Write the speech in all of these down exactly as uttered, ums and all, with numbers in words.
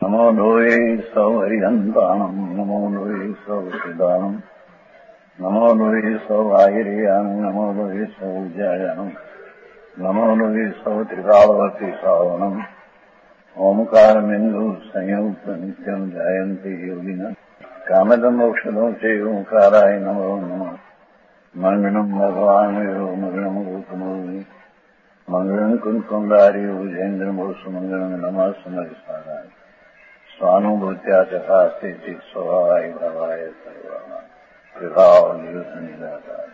નમો લોહે સૌ હરિહંતાણમ નમો લોહે સૌ સિદ્ધાણમ નમો લોહે સૌ આહિર્યાણમ નમો લોહે સૌ જયાણમ નમો લોહે સૌ ત્રિકાળવતી શ્રાવણમ ઓમકારમિંદુ સંયુક્ત નિત્યમ જાયંતી યોગિના કામદમ મોક્ષદો છે ઓંકારાય નમો નમઃ મંગળમ ભગવાન મંગળમ ગોતમોહિ મંગળમ કુંકુંડારી ઉજેન્દ્રમોષ મંગળમ નમઃ સમરિસારાય સ્વાનુભૂત્યા ચકાસ્તે ચિત સ્વભાવાય ભાવાય સર્વા વિભાવ નિયુત નિરાકાર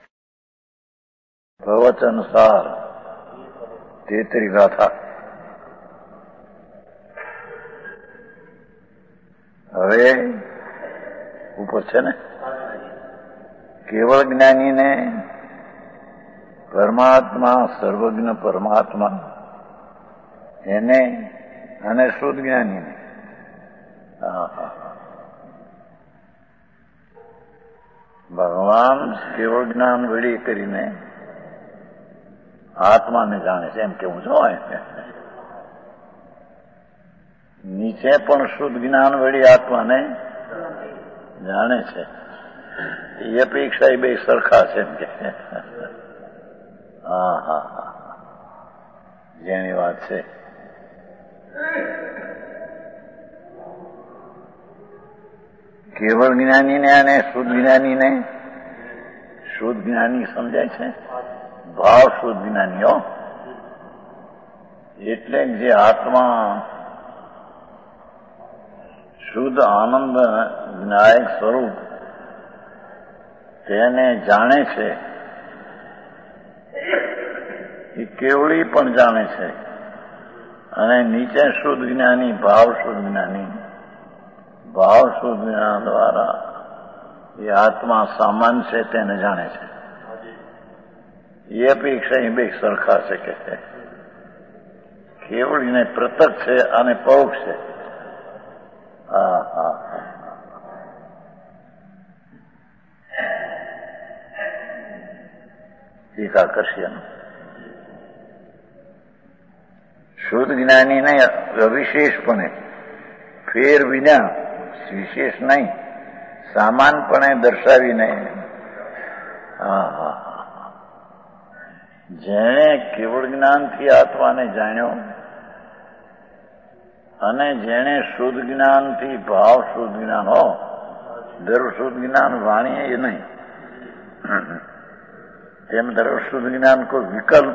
પ્રવચન સાર તેત્રી ગાથા. હવે ઉપર છે ને કેવળ જ્ઞાનીને પરમાત્મા સર્વજ્ઞ પરમાત્મા એને અને શુદ્ધ જ્ઞાનીને ભગવાન કેવળ જ્ઞાન વળી કરીને આત્માને જાણે છે એમ કેવું જોઈએ. નીચે પણ શુદ્ધ જ્ઞાન વળી આત્માને જાણે છે. એ અપેક્ષા એ બે સરખા છે એમ કે હા હા હા જેની વાત છે. કેવળ જ્ઞાનીને અને શુદ્ધ જ્ઞાનીને શુદ્ધ જ્ઞાની સમજાય છે, ભાવ શુદ્ધ જ્ઞાનીઓ એટલે જે આત્મા શુદ્ધ આનંદ જ્ઞાયક સ્વરૂપ તેને જાણે છે એ કેવળી પણ જાણે છે. અને નીચે શુદ્ધ જ્ઞાની ભાવ શુદ્ધ જ્ઞાની ભાવ શુદ્ધ જ્ઞાન દ્વારા એ આત્મા સામાન છે તેને જાણે છે. એ અપેક્ષા એ બે સરખા છે કે કેવળીને પ્રત્યક્ષ છે અને પરોક્ષ છે. હા હા એકાકર્ષણ શુદ્ધ જ્ઞાનીને અવિશેષપણે ફેર વિના વિશેષ નહીં સામાનપણે દર્શાવીને હા હા જેણે કેવળ જ્ઞાનથી આત્માને જાણ્યો અને જેણે શુદ્ધ જ્ઞાનથી ભાવ શુદ્ધ જ્ઞાન હો દર શુદ્ધ જ્ઞાન વાણીએ એ નહીં તેમ દર શુદ્ધ જ્ઞાન કોઈ વિકલ્પ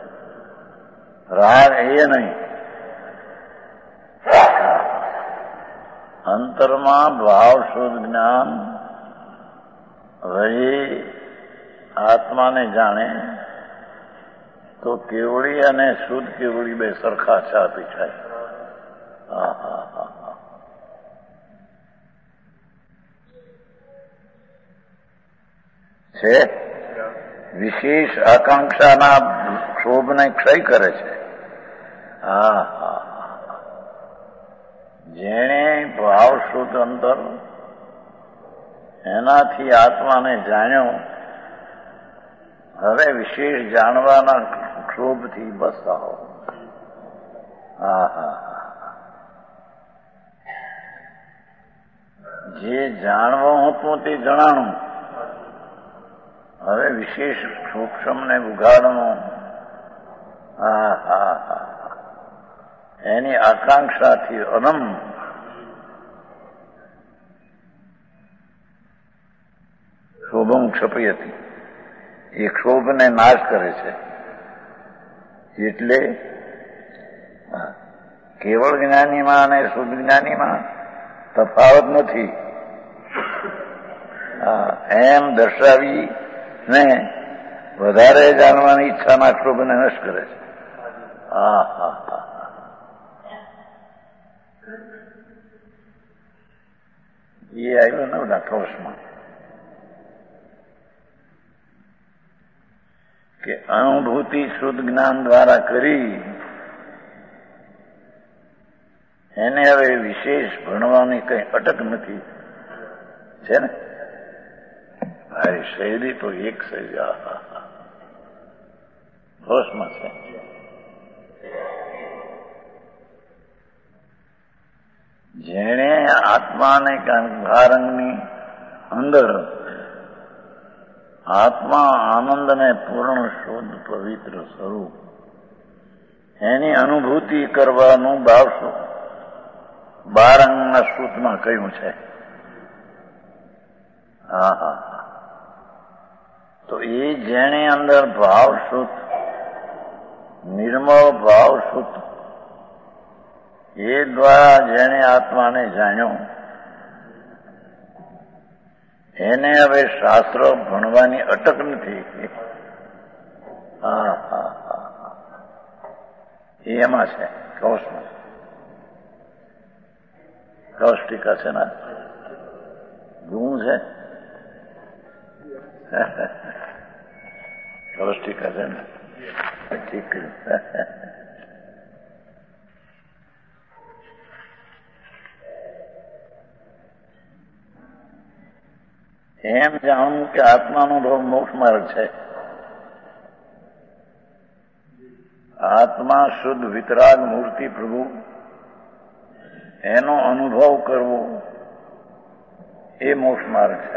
રાગ એ નહીં. અંતરમાં ભાવ શુદ્ધ જ્ઞાન વહી આત્માને જાણે તો કેવળી અને શુદ્ધ કેવળી બે સરખા છે અપેક્ષાય. હા હા હા હા છે. વિશેષ આકાંક્ષાના ક્ષોભને ક્ષય કરે છે. હા હા જેણે ભાવ શુદ્ધ અંતર એનાથી આત્માને જાણ્યો હવે વિશેષ જાણવાના ક્ષોભથી બસ આવો. હા હા જે જાણવું હતું તે જણાણું હવે વિશેષ સૂક્ષ્મને ઉઘાડનું. હા હા હા એની આકાંક્ષાથી અનમ ક્ષોભમ ક્ષપી હતી એ ક્ષોભને નાશ કરે છે. એટલે કેવળ જ્ઞાનીમાં અને શુદ્ધ જ્ઞાનીમાં તફાવત નથી એમ દર્શાવી ને વધારે જાણવાની ઈચ્છાના ક્ષોભને નષ્ટ કરે છે. હા હા હા એ આવ્યું ને બધા કોષમાં કે અનુભૂતિ શુદ્ધ જ્ઞાન દ્વારા કરી એને હવે વિશેષ ભણવાની કઈ અટક નથી છે ને. મારી શૈલી તો એક શૈલી હોશમાં છે. જેણે આત્માને ભારંગની અંદર આત્મા આનંદને પૂર્ણ શુદ્ધ પવિત્ર સ્વરૂપ એની અનુભૂતિ કરવાનું ભાવશું બારંગના સૂતમાં કહ્યું છે. હા હા તો એ જેણે અંદર ભાવ શુદ્ધ નિર્મળ ભાવ શુદ્ધ એ દ્વારા જેણે આત્માને જાણ્યો એને હવે શાસ્ત્ર ભણવાની અટક નથી. હા હા હા એમાં છે કૌશમાં કૌષ્ટિકા છે ને ગુણ છે કૌષ્ટિકા છે ને ઠીક. એમ જાણવું કે આત્માનો ભાવ મોક્ષ માર્ગ છે. આત્મા શુદ્ધ વિતરાગ મૂર્તિ પ્રભુ એનો અનુભવ કરવો એ મોક્ષ માર્ગ છે.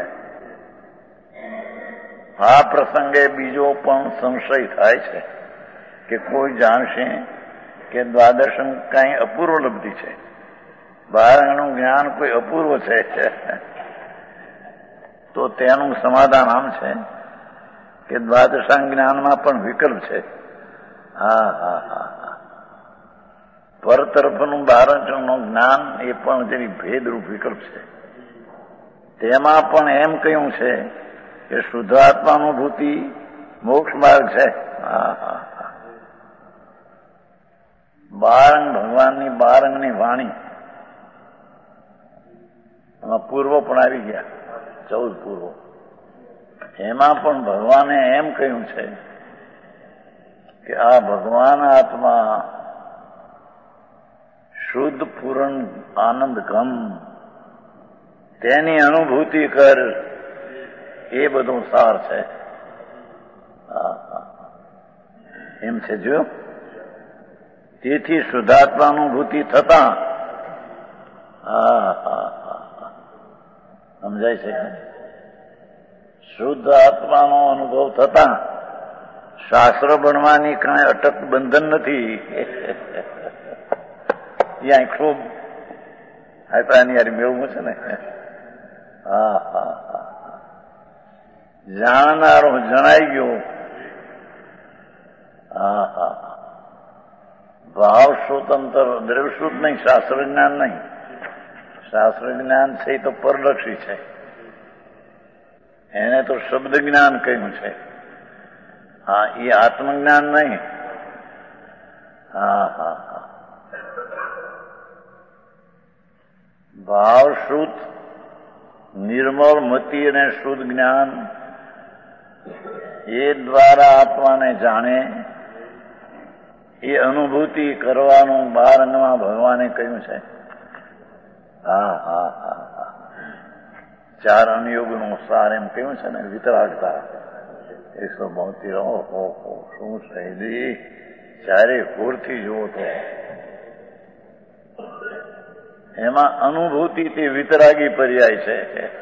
આ પ્રસંગે બીજો પણ સંશય થાય છે કે કોઈ જાણશે કે દ્વાદશમ કઈ અપૂર્વ લબ્ધિ છે, બારંગનું જ્ઞાન કોઈ અપૂર્વ છે, તો તેનું સમાધાન આમ છે કે દ્વાદશાંગ જ્ઞાનમાં પણ વિકલ્પ છે. હા હા હા હા પર તરફનું બારંગનું જ્ઞાન એ પણ જેની ભેદરૂપ વિકલ્પ છે. તેમાં પણ એમ કહ્યું છે કે શુદ્ધાત્માનુભૂતિ મોક્ષ માર્ગ છે. હા હા હા બારંગ ભગવાનની બારંગની વાણી એમાં પૂર્વ પણ આવી ગયા, ચૌદ પૂર્વ. એમાં પણ ભગવાને એમ કહ્યું છે કે આ ભગવાન આત્મા શુદ્ધ પૂર્ણ આનંદ ગમ તેની અનુભૂતિ કર, એ બધું સાર છે. એમ છે જો તેથી શુદ્ધાત્માનુભૂતિ થતા હા હા હા સમજાય છે. શુદ્ધ આત્માનો અનુભવ થતા શાસ્ત્ર ભણવાની કાંઈ અટક બંધન નથી. ત્યાં ખૂબ આની યાર મેળવું છે ને. હા હા હા જાણનારો જણાઈ ગયો. હા હા ભાવ સ્વતંત્ર દ્રવ્યશ્રુત નહીં, શાસ્ત્ર જ્ઞાન નહીં. શાસ્ત્ર જ્ઞાન છે એ તો પરલક્ષી છે, એને તો શબ્દ જ્ઞાન કહ્યું છે. હા એ આત્મજ્ઞાન નહીં. હા હા હા ભાવ શુદ્ધ નિર્મળ મતિ અને શુદ્ધ જ્ઞાન એ દ્વારા આત્માને જાણે એ અનુભૂતિ કરવાનું બારંગમાં ભગવાને કહ્યું છે. હા હા હા હા ચાર અનુયોગનું સાર એમ કહ્યું છે ને વિતરાગતા એકસો બોતેર. ઓહો શું શહીદી ચારે ભૂરથી જુઓ તો એમાં અનુભૂતિ તે વિતરાગી પર્યાય છે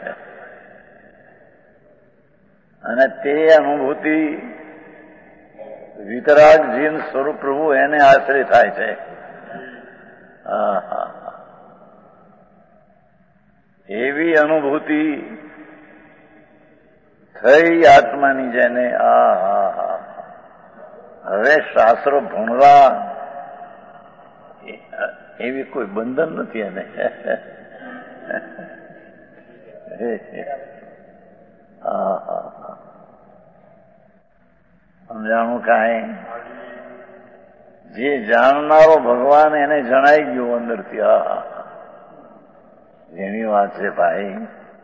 અને તે અનુભૂતિ વિતરાગ જીન સ્વરૂપ પ્રભુ એને આશ્રય થાય છે. હા હા એવી અનુભૂતિ થઈ આત્માની જેને આ હા હા હવે શાસ્ત્રો ભણવા એવી કોઈ બંધન નથી એને. હા હા હા સમજાણું કાંઈ જે જાણનારો ભગવાન એને જણાઈ ગયો અંદરથી. હા જેની વાત છે ભાઈ.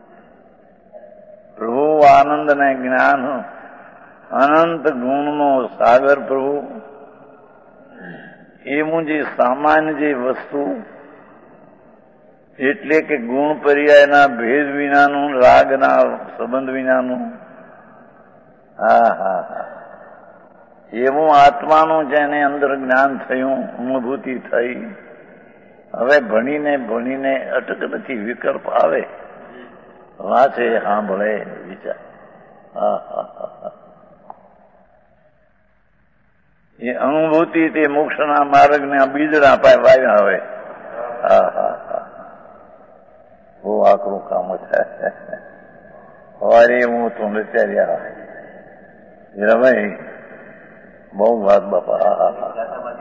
પ્રભુ આનંદ ને જ્ઞાન અનંત ગુણનો સાગર પ્રભુ એવું જે સામાન્ય જે વસ્તુ એટલે કે ગુણ પર્યાયના ભેદ વિનાનું, રાગના સંબંધ વિનાનું. હા હા હા એવું આત્માનું જેને અંદર જ્ઞાન થયું, અનુભૂતિ થઈ, હવે ભણીને ભણીને અટક નથી, વિકલ્પ આવે, વાંચે, સાંભળે, વિચાર. હા હા હા એ અનુભૂતિ તે મોક્ષના માર્ગના બીજના પાય વાવ્યા હવે. હા હા હા બહુ આકરું કામ છે. સવારે હું તો નચાર્યા હીરાભાઈ બહુ વાત બાપા. હા હા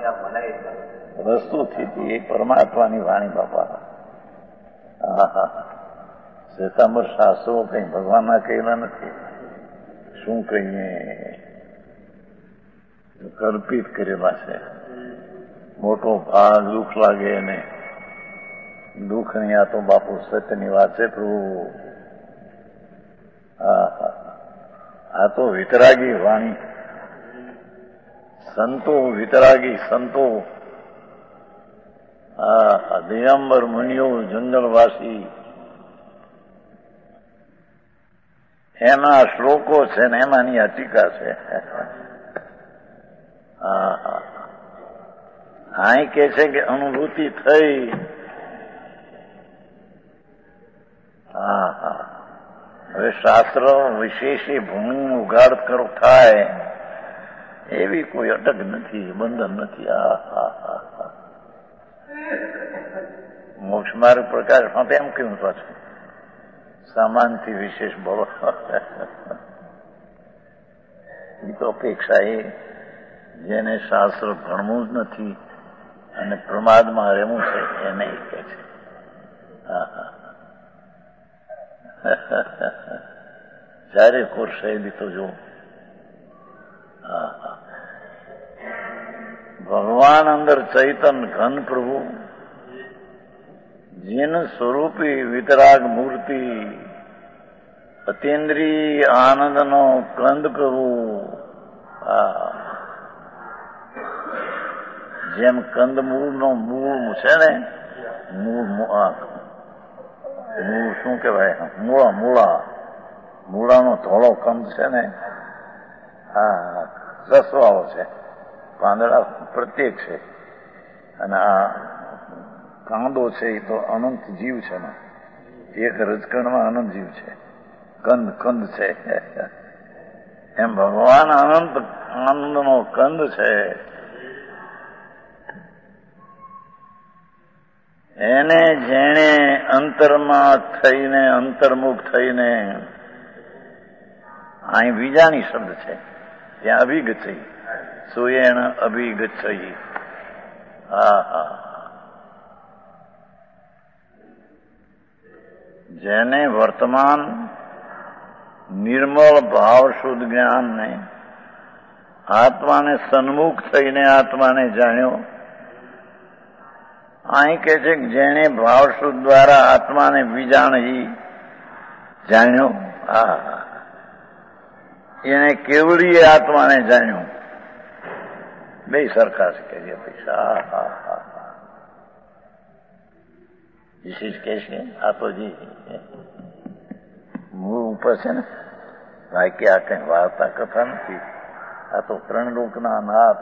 રસ્તુથી એ પરમાત્માની વાણી બાપા. હા હા શ્વેતાંબર શાસ્ત્રો કઈ ભગવાનના કહેલા નથી. શું કહીએ, કલ્પિત કરેલા છે. મોટો ભાગ દુઃખ લાગે ને દુઃખ નહીં, આ તો બાપુ સત્યની વાત છે પ્રભુ. હા હા આ તો વિતરાગી વાણી. સંતો વિતરાગી સંતો. હા દિગંબર મુનિઓ જંગલવાસી એના શ્લોકો છે ને એમાંની આ ટીકા છે. હા હા અહીં કે છે કે અનુભૂતિ થઈ. હા હા હવે શાસ્ત્ર વિશેષી ભૂમિ ઉઘાડ કરો થાય એવી કોઈ અટક નથી, બંધન નથી. હા હા હા હા મોક્ષ માર્ગ પ્રકાશ માટે એમ કેવું પાછું સામાનથી વિશેષ બોલો. એ તો અપેક્ષા એ જેને શાસ્ત્ર ભણવું જ નથી અને પ્રમાદમાં રહેવું છે એને કહે છે. હા હા ચારે કોર શૈલી તો જો. હા હા ભગવાન અંદર ચૈતન ઘન પ્રભુ જીન સ્વરૂપી વિતરાગ મૂર્તિ અતિન્દ્રિય આનંદનો કંદ પ્રભુ. હા જેમ કંદ મૂળનો મૂળ છે ને, મૂળ મૂળ શું કહેવાય, મૂળા મૂળા મૂળાનો ધોળો કંદ છે ને, હા રસવાળો છે, પાંદડા પ્રત્યેક છે, અને આ કાંદો છે એ તો અનંત જીવ છે ને, એક રજકણમાં અનંત જીવ છે, કંદ કંદ છે. એમ ભગવાન અનંત આનંદનો કંદ છે. એને જેણે અંતરમાં થઈને અંતર્મુખ થઈને, અહીં બીજાની શબ્દ છે, ત્યાં અભિગચ્છઈ, સુયેણ અભિગચ્છઈ. હા હા જેને વર્તમાન નિર્મળ ભાવ શુદ્ધ જ્ઞાનને આત્માને સન્મુખ થઈને આત્માને જાણ્યો. અહીં કે છે કે જેણે ભાવ શુદ્ધ દ્વારા આત્માને વિજાણી જાણ્યો. હા એને કેવડીએ આત્માને જાણ્યું. બે સરખા છે કે પૈસા. હા હા હા વિશેષ કે છે આ તો જી મૂળ ઉપર છે ને, બાકી આ કઈ વાર્તા કથા નથી. આ તો ત્રણ લોકના નાથ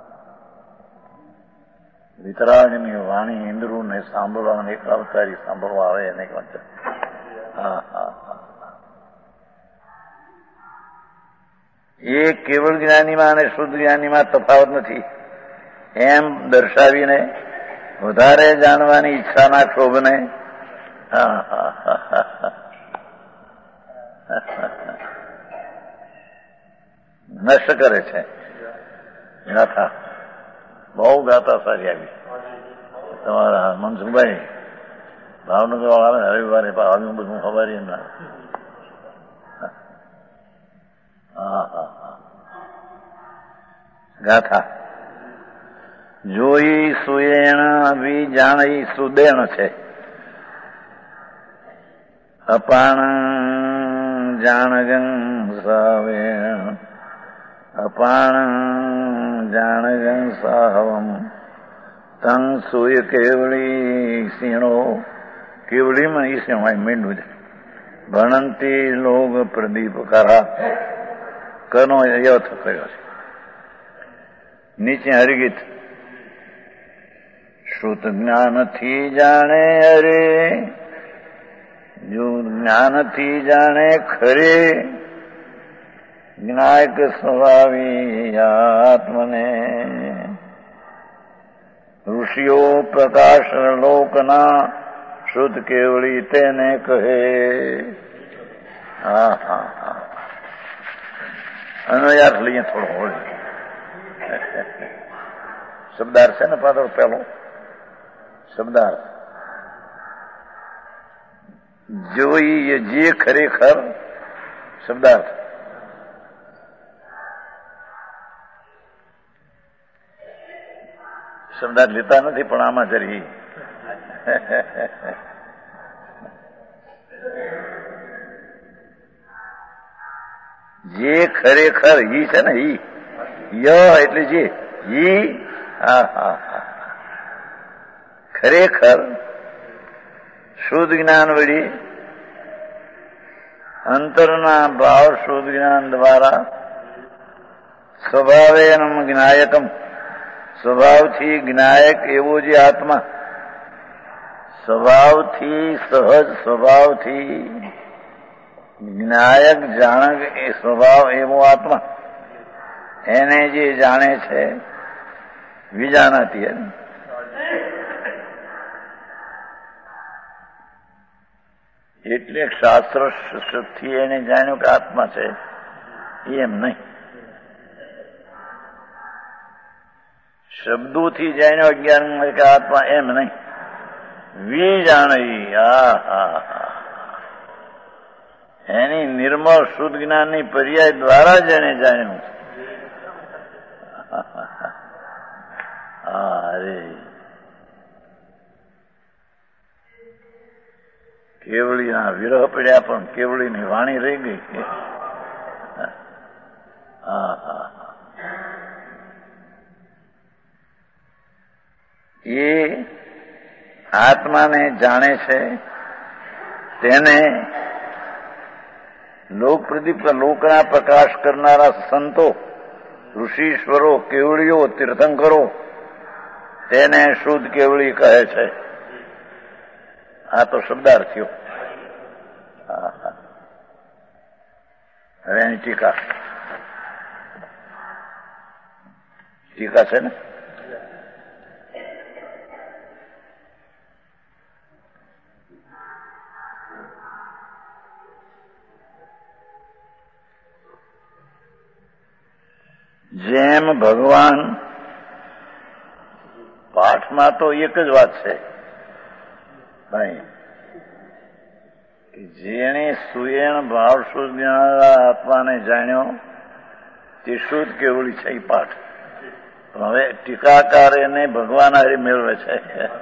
વિતરાગની વાણી ઇન્દ્રુને સાંભળવા, એક અવતારી સાંભળવા આવે એને. હા હા હા એ કેવળ જ્ઞાનીમાં અને શુદ્ધ જ્ઞાનીમાં તફાવત નથી એમ દર્શાવીને વધારે જાણવાની ઈચ્છાના ક્ષોભને હા હા હા નષ્ટ કરે છે. ગાથા બહુ ગાથા સારી આવી. તમારા મનસુખભાઈ ભાવનગર વાળા રવિવારે આવ્યું બધું ખબર ના. હા હા હા ગાથા જોઈ સુયેણ બી જાણી સુદેણ છે. અપાણ જાણગં સાવેણ અપાણ જાણગં સાહવમ તંગ સુય કેવળી સીણો. કેવળીમાં ઈ સિંહ મીંડું છે. ભણંતી લોગ પ્રદીપ કરા કનો યથ કર્યો છે. નીચે હરિગીત શ્રુત જ્ઞાનથી જાણે અરે, જો જ્ઞાનથી જાણે ખરે, જ્ઞાયક સ્વભાવી આત્મને. ઋષિઓ પ્રકાશ લોકના શુદ્ધ કેવળી તેને કહે. હા હા હા અનુયાર લઈએ થોડો હોળી શબ્દાર્થ છે ને પાછળ પેલો શબ્દાર્થ જોઈએ જે ખરેખર શબ્દાર્થ. શબ્દાર્થ લેતા નથી પણ આમાં જરી જે ખરેખર ઈ છે ને ઈ ય એટલે જે ઈ હા હા હા ખરેખર શુદ્ધ જ્ઞાન વળી અંતરના ભાવ શુદ્ધ જ્ઞાન દ્વારા સ્વભાવે જ્ઞાયકમ સ્વભાવથી જ્ઞાયક એવો જે આત્મા સ્વભાવથી સહજ સ્વભાવથી જ્ઞાયક જાણક એ સ્વભાવ એવો આત્મા એને જે જાણે છે વિજાનાતી એટલે શાસ્ત્ર થી એને જાણ્યું કે આત્મા છે એમ નહીં, શબ્દોથી જાણ્યો અજ્ઞાન કે આત્મા એમ નહીં, વી જાણી હા હા હા એની નિર્મળ શુદ્ધ જ્ઞાનની પર્યાય દ્વારા જ એને જાણ્યું. અરે કેવળીના વિરહ પડ્યા પણ કેવળીની વાણી રહી ગઈ. હા હા એ આત્માને જાણે છે તેને લોક પ્રદીપ લોકના પ્રકાશ કરનારા સંતો ઋષિશ્વરો કેવળીઓ તીર્થંકરો તેને શુદ્ધ કેવળી કહે છે. આ તો શબ્દાર્થીઓ. હવે એની ટીકા ટીકા છે ને જેમ ભગવાન પાઠમાં તો એક જ વાત છે ભાઈ જેણે સુયણ ભાવ શુદ્ધ જ્ઞાનના આત્માને જાણ્યો તે શુદ્ધ કેવળી છે એ પાઠ. હવે ટીકાકાર એને ભગવાન હારે મેળવે છે.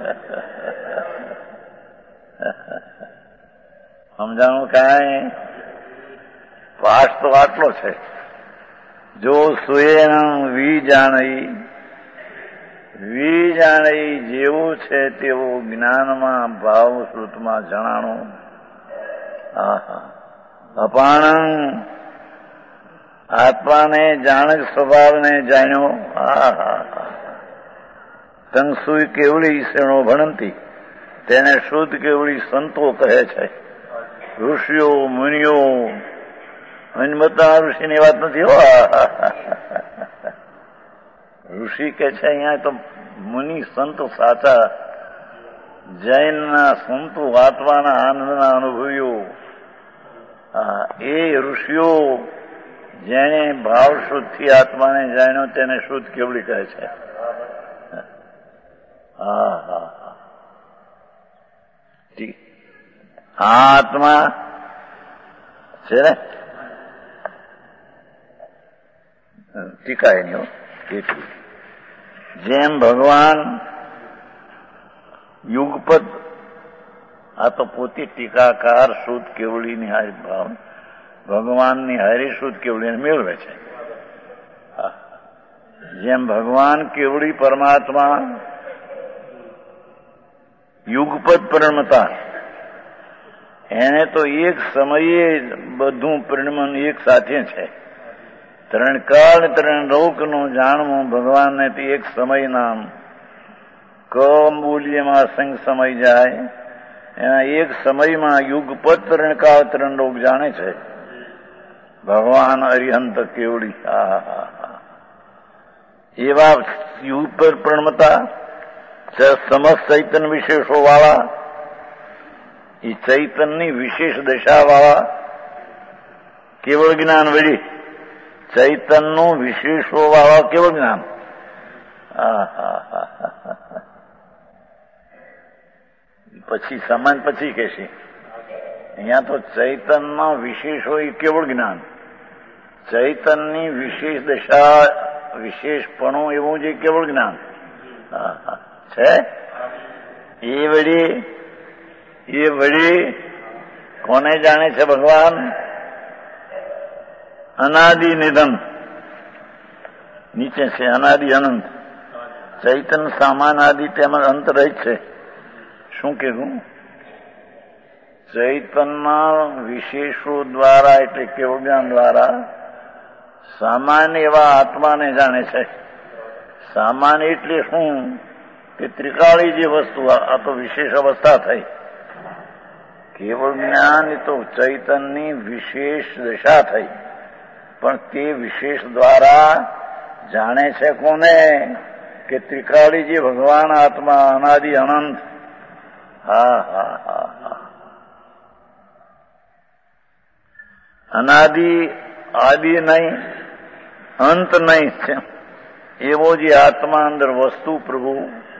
સમજાણું કાંઈ પાઠ તો આટલો છે. જો સુયન વી જાણી વી જાણી જેવું છે તેવું જ્ઞાનમાં ભાવ શ્રુતમાં જણાણું. અપાણંગ આત્માને જાણક સ્વભાવને જાણ્યો. હા હા હા તંગસુઈ કેવળી શેણો ભણંતી તેને શુદ્ધ કેવળી સંતો કહે છે. ઋષિઓ મુનિઓ મનમતા ઋષિની વાત નથી હો. ઋષિ કે છે અહીંયા તો મુનિ સંતો સાચા જૈનના સંતો આત્માના આનંદના અનુભવીઓ એ ઋષિઓ જેને ભાવ શુદ્ધથી આત્માને જાણ્યો તેને શુદ્ધ કેવળી કહે છે. હા હા હા આ આત્મા છે ને ટીકા એની એટલી જેમ ભગવાન યુગપદ આ તો પોતે ટીકાકાર શુદ્ધ કેવળીની હારી ભાવ ભગવાનની હારી શુદ્ધ કેવળીને મેળવે છે. જેમ ભગવાન કેવળી પરમાત્મા યુગપદ પરિણમતા એને તો એક સમયે બધું પરિણમન એક સાથે છે. ત્રણ કાળ ત્રણ લોકનું જાણવું ભગવાનને એક સમયના કમ બોલીએ એમાં અસંખ્ય સમય જાય, એના એક સમયમાં યુગપત ત્રણ કાળ ત્રણ લોક જાણે છે. ભગવાન અરિહંત કેવડી એવા યુગ પર પ્રણમતા સમસ્ત ચૈતન વિશેષો વાળા, એ ચૈતનની વિશેષ દશા વાળા કેવળ જ્ઞાન વળી ચૈતનનું વિશેષો વાળા કેવળ જ્ઞાન. પછી સમાન પછી કે છે અહીંયા તો ચૈતનમાં વિશેષ હોય કેવળ જ્ઞાન, ચૈતનની વિશેષ દશા વિશેષપણું એવું જે કેવળ જ્ઞાન છે. એ વળી એ વળી કોને જાણે છે ભગવાન? અનાદિ નિધન નીચે છે અનાદિ અનંત. ચૈતન સામાન આદિ તેમજ અંત રહી છે. શું કીધું? ચૈતનના વિશેષો દ્વારા એટલે કેવળ જ્ઞાન દ્વારા સામાન્ય એવા આત્માને જાણે છે. સામાન્ય એટલે શું કે ત્રિકાળી જે વસ્તુ, આ તો વિશેષ અવસ્થા થઈ. કેવળ જ્ઞાન એ તો ચૈતનની વિશેષ દશા થઈ, પણ તે વિશેષ દ્વારા જાણે છે કોને? કે ત્રિકાળી જે ભગવાન આત્મા અનાદિ અનંત. હા હા હા હા અનાદિ આદિ નહીં, અંત નહીં છે એવો જે આત્મા અંદર વસ્તુ પ્રભુ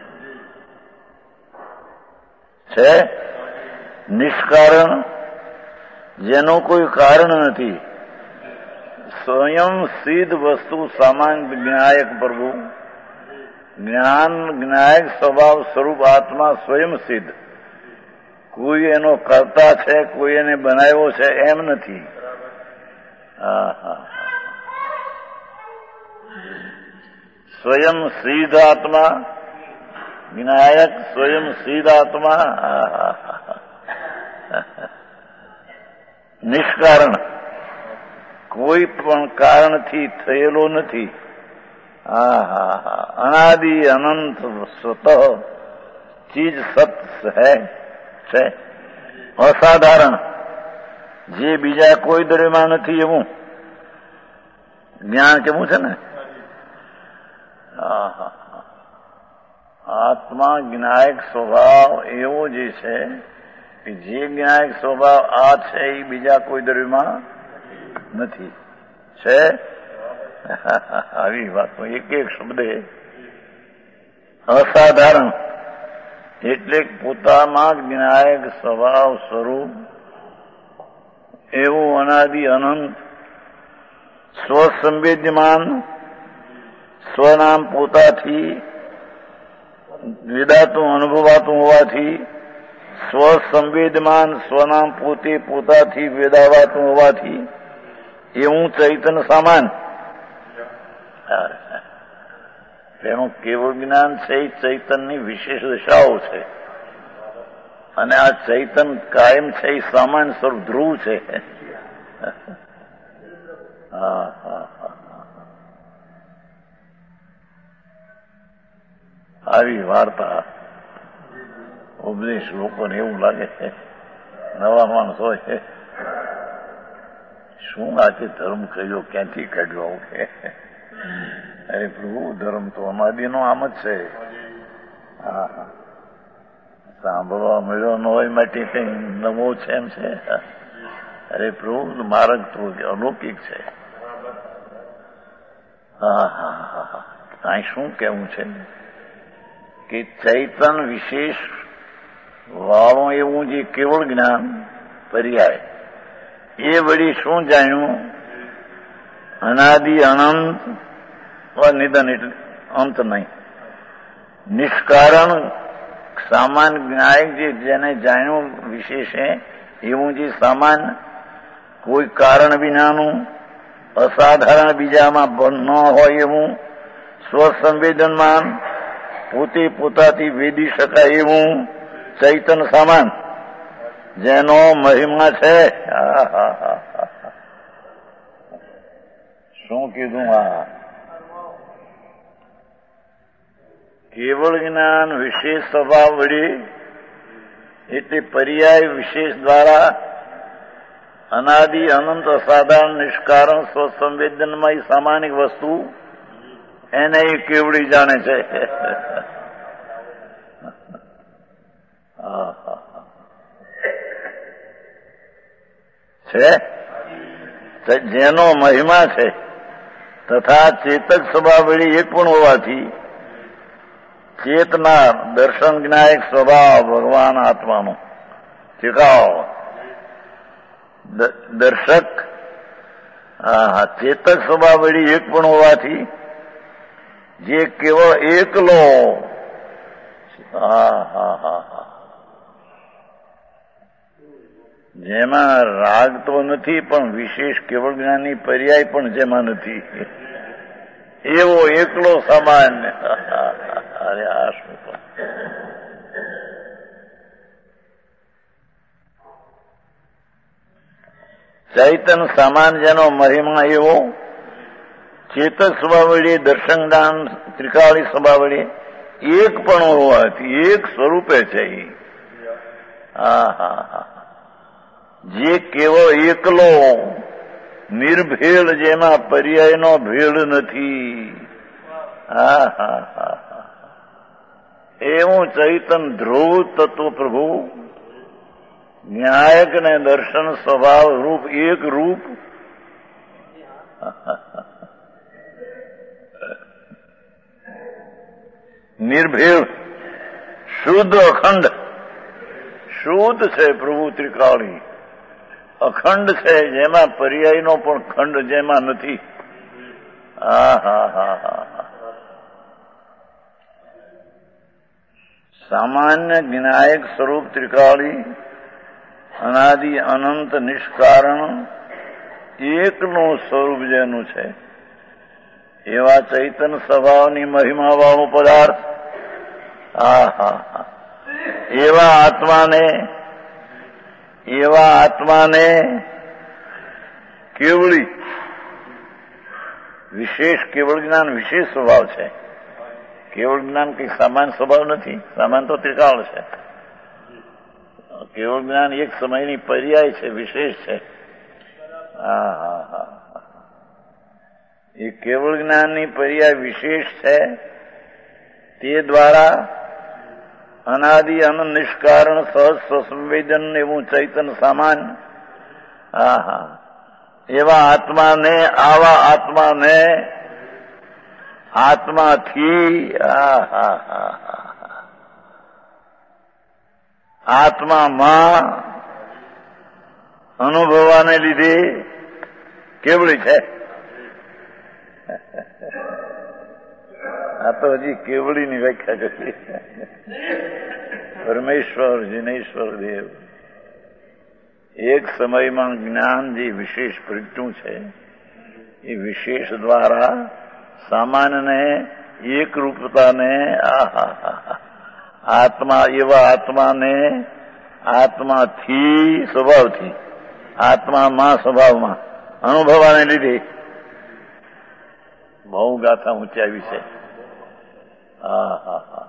છે, નિષ્કારણ, જેનું કોઈ કારણ નથી, સ્વયં સિદ્ધ વસ્તુ સામાન્ય જ્ઞાયક પ્રભુ, જ્ઞાન જ્ઞાયક સ્વભાવ સ્વરૂપ આત્મા સ્વયં સિદ્ધ. કોઈ એનો કર્તા છે, કોઈ એને બનાવ્યો છે એમ નથી. હા હા સ્વયં સિદ્ધ આત્મા જ્ઞાયક, સ્વયં સિદ્ધ આત્મા નિષ્કારણ, કોઈ પણ કારણથી થયેલો નથી. હા હા હા અનાદિ અનંત સ્વતઃ ચીજ સત હૈ છે, અસાધારણ, જે બીજા કોઈ દ્રવ્યમાં નથી એવું જ્ઞાન કેવું છે ને. આત્મા જ્ઞાયક સ્વભાવ એવો જે છે કે જે જ્ઞાયક સ્વભાવ આ છે એ બીજા કોઈ દ્રવ્યમાં નથી. છે આવી વાત એક એક શબ્દે અસાધારણ એટલે પોતામાં જ્ઞાયક સ્વભાવ સ્વરૂપ એવું અનાદિ અનંત સ્વસંવેદ્યમાન, સ્વનામ પોતાથી વેદાતું અનુભવાતું હોવાથી, સ્વસંવેદમાન સ્વનામ પોતે પોતાથી વેદાવાતું હોવાથી એવું ચૈતન સામાન. તેનું કેવળ જ્ઞાન છે એ ચૈતનની વિશેષ દશાઓ છે, અને આ ચૈતન કાયમ છે એ સામાન્ય સ્વરૂપ ધ્રુવ છે. હા હા આવી વાર્તા ઉપદેશ લોકોને એવું લાગે છે નવા માણસ હોય શું આજે ધર્મ કર્યો, ક્યાંથી કાઢ્યો કે અરે પ્રભુ ધર્મ તો અમાદીનો આમ જ છે. હા હા સાંભળવા મળ્યો ન હોય માટે કઈ નવો છે એમ છે. અરે પ્રભુ માર્ગ તો અલૌકિક છે. હા હા હા કાંઈ શું કેવું છે કે ચૈતન વિશેષ વાળું એવું જે કેવળ જ્ઞાન પર્યાય એ વળી શું જાણ્યું? અનાદિ અનંત નિધન એટલે અંત નહીં, નિષ્કારણ સામાન જ્ઞાયક જે જેને જાણ્યું વિશેષ એવું જે સામાન કોઈ કારણ વિનાનું અસાધારણ બીજામાં ન હોય એવું સ્વસંવેદનમાન પોતે પોતાથી વેદી શકાય એવું ચૈતન સામાન જેનો મહિમા છે. શું કીધું? આ કેવળ જ્ઞાન વિશેષ સ્વભાવ વડે એટલે પર્યાય વિશેષ દ્વારા અનાદિ અનંત અસાધારણ નિષ્કારણ સ્વસંવેદનમય સામાનિક વસ્તુ એને એ કેવડી જાણે છે. છે જેનો મહિમા છે તથા ચેતક સ્વભાવ વળી એક પણ હોવાથી ચેતના દર્શન જ્ઞાયક સ્વભાવ ભગવાન આત્માનો ચેકાવ દર્શક હા ચેતક સ્વભાવ વળી એક પણ હોવાથી જે કેવળ એકલો હા હા હા હા જેમાં રાગ તો નથી પણ વિશેષ કેવળ જ્ઞાનની પર્યાય પણ જેમાં નથી એવો એકલો સામાન્ય. અરે આ શું ચૈતન સામાન જેનો મહિમા એવો ચેતક સ્વભાવડી દર્શન જ્ઞાન ત્રિકાળી સ્વભાવડી એક પણ હોવાથી એક સ્વરૂપે છે. હા હા હા જે કેવળ એકલો નિર્ભેળ જેમાં પર્યાયનો ભેળ નથી. હા હા હા એવું ચૈતન ધ્રુવ તત્વ પ્રભુ ન્યાયક ને દર્શન સ્વભાવ રૂપ એક રૂપ નિર્ભેળ શુદ્ધ અખંડ શુદ્ધ છે પ્રભુ ત્રિકાળી અખંડ છે જેમાં પર્યાયનો પણ ખંડ જેમાં નથી. હા હા હા હા સામાન્ય જ્ઞાયક સ્વરૂપ ત્રિકાળી અનાદિ અનંત નિષ્કારણ એકનું સ્વરૂપ જેનું છે એવા ચૈતન સ્વભાવની મહિમા વાળો પદાર્થ. હા હા હા એવા આત્માને એવા આત્માને કેવળી વિશેષ કેવળ જ્ઞાન વિશેષ સ્વભાવ છે. કેવળ જ્ઞાન કઈ સામાન્ય સ્વભાવ નથી. સામાન્ય તો ત્રિકાળ છે. કેવળ જ્ઞાન એક સમયની પર્યાય છે, વિશેષ છે. હા હા હા એ કેવળ જ્ઞાનની પર્યાય વિશેષ છે. તે દ્વારા અનાદિ અનંત નિષ્કારણ સહજ સ્વસંવેદન એવું ચૈતન સામાન હા હા એવા આત્માને આવા આત્માને આત્માથી હા હા હા આત્મામાં અનુભવાને લીધે કેવળી છે. આ તો હજી કેવળીની વ્યાખ્યા કરી. પરમેશ્વર જિનેશ્વર દેવ એક સમયમાં જ્ઞાન જે વિશેષ પ્રગટ્યું છે એ વિશેષ દ્વારા સામાન્યને એક રૂપતાને આહા આત્મા એવા આત્માને આત્માથી સ્વભાવથી આત્મામાં સ્વભાવમાં અનુભવાને લીધે બહુ ગાથા ઊંચી આવી છે. હા હા હા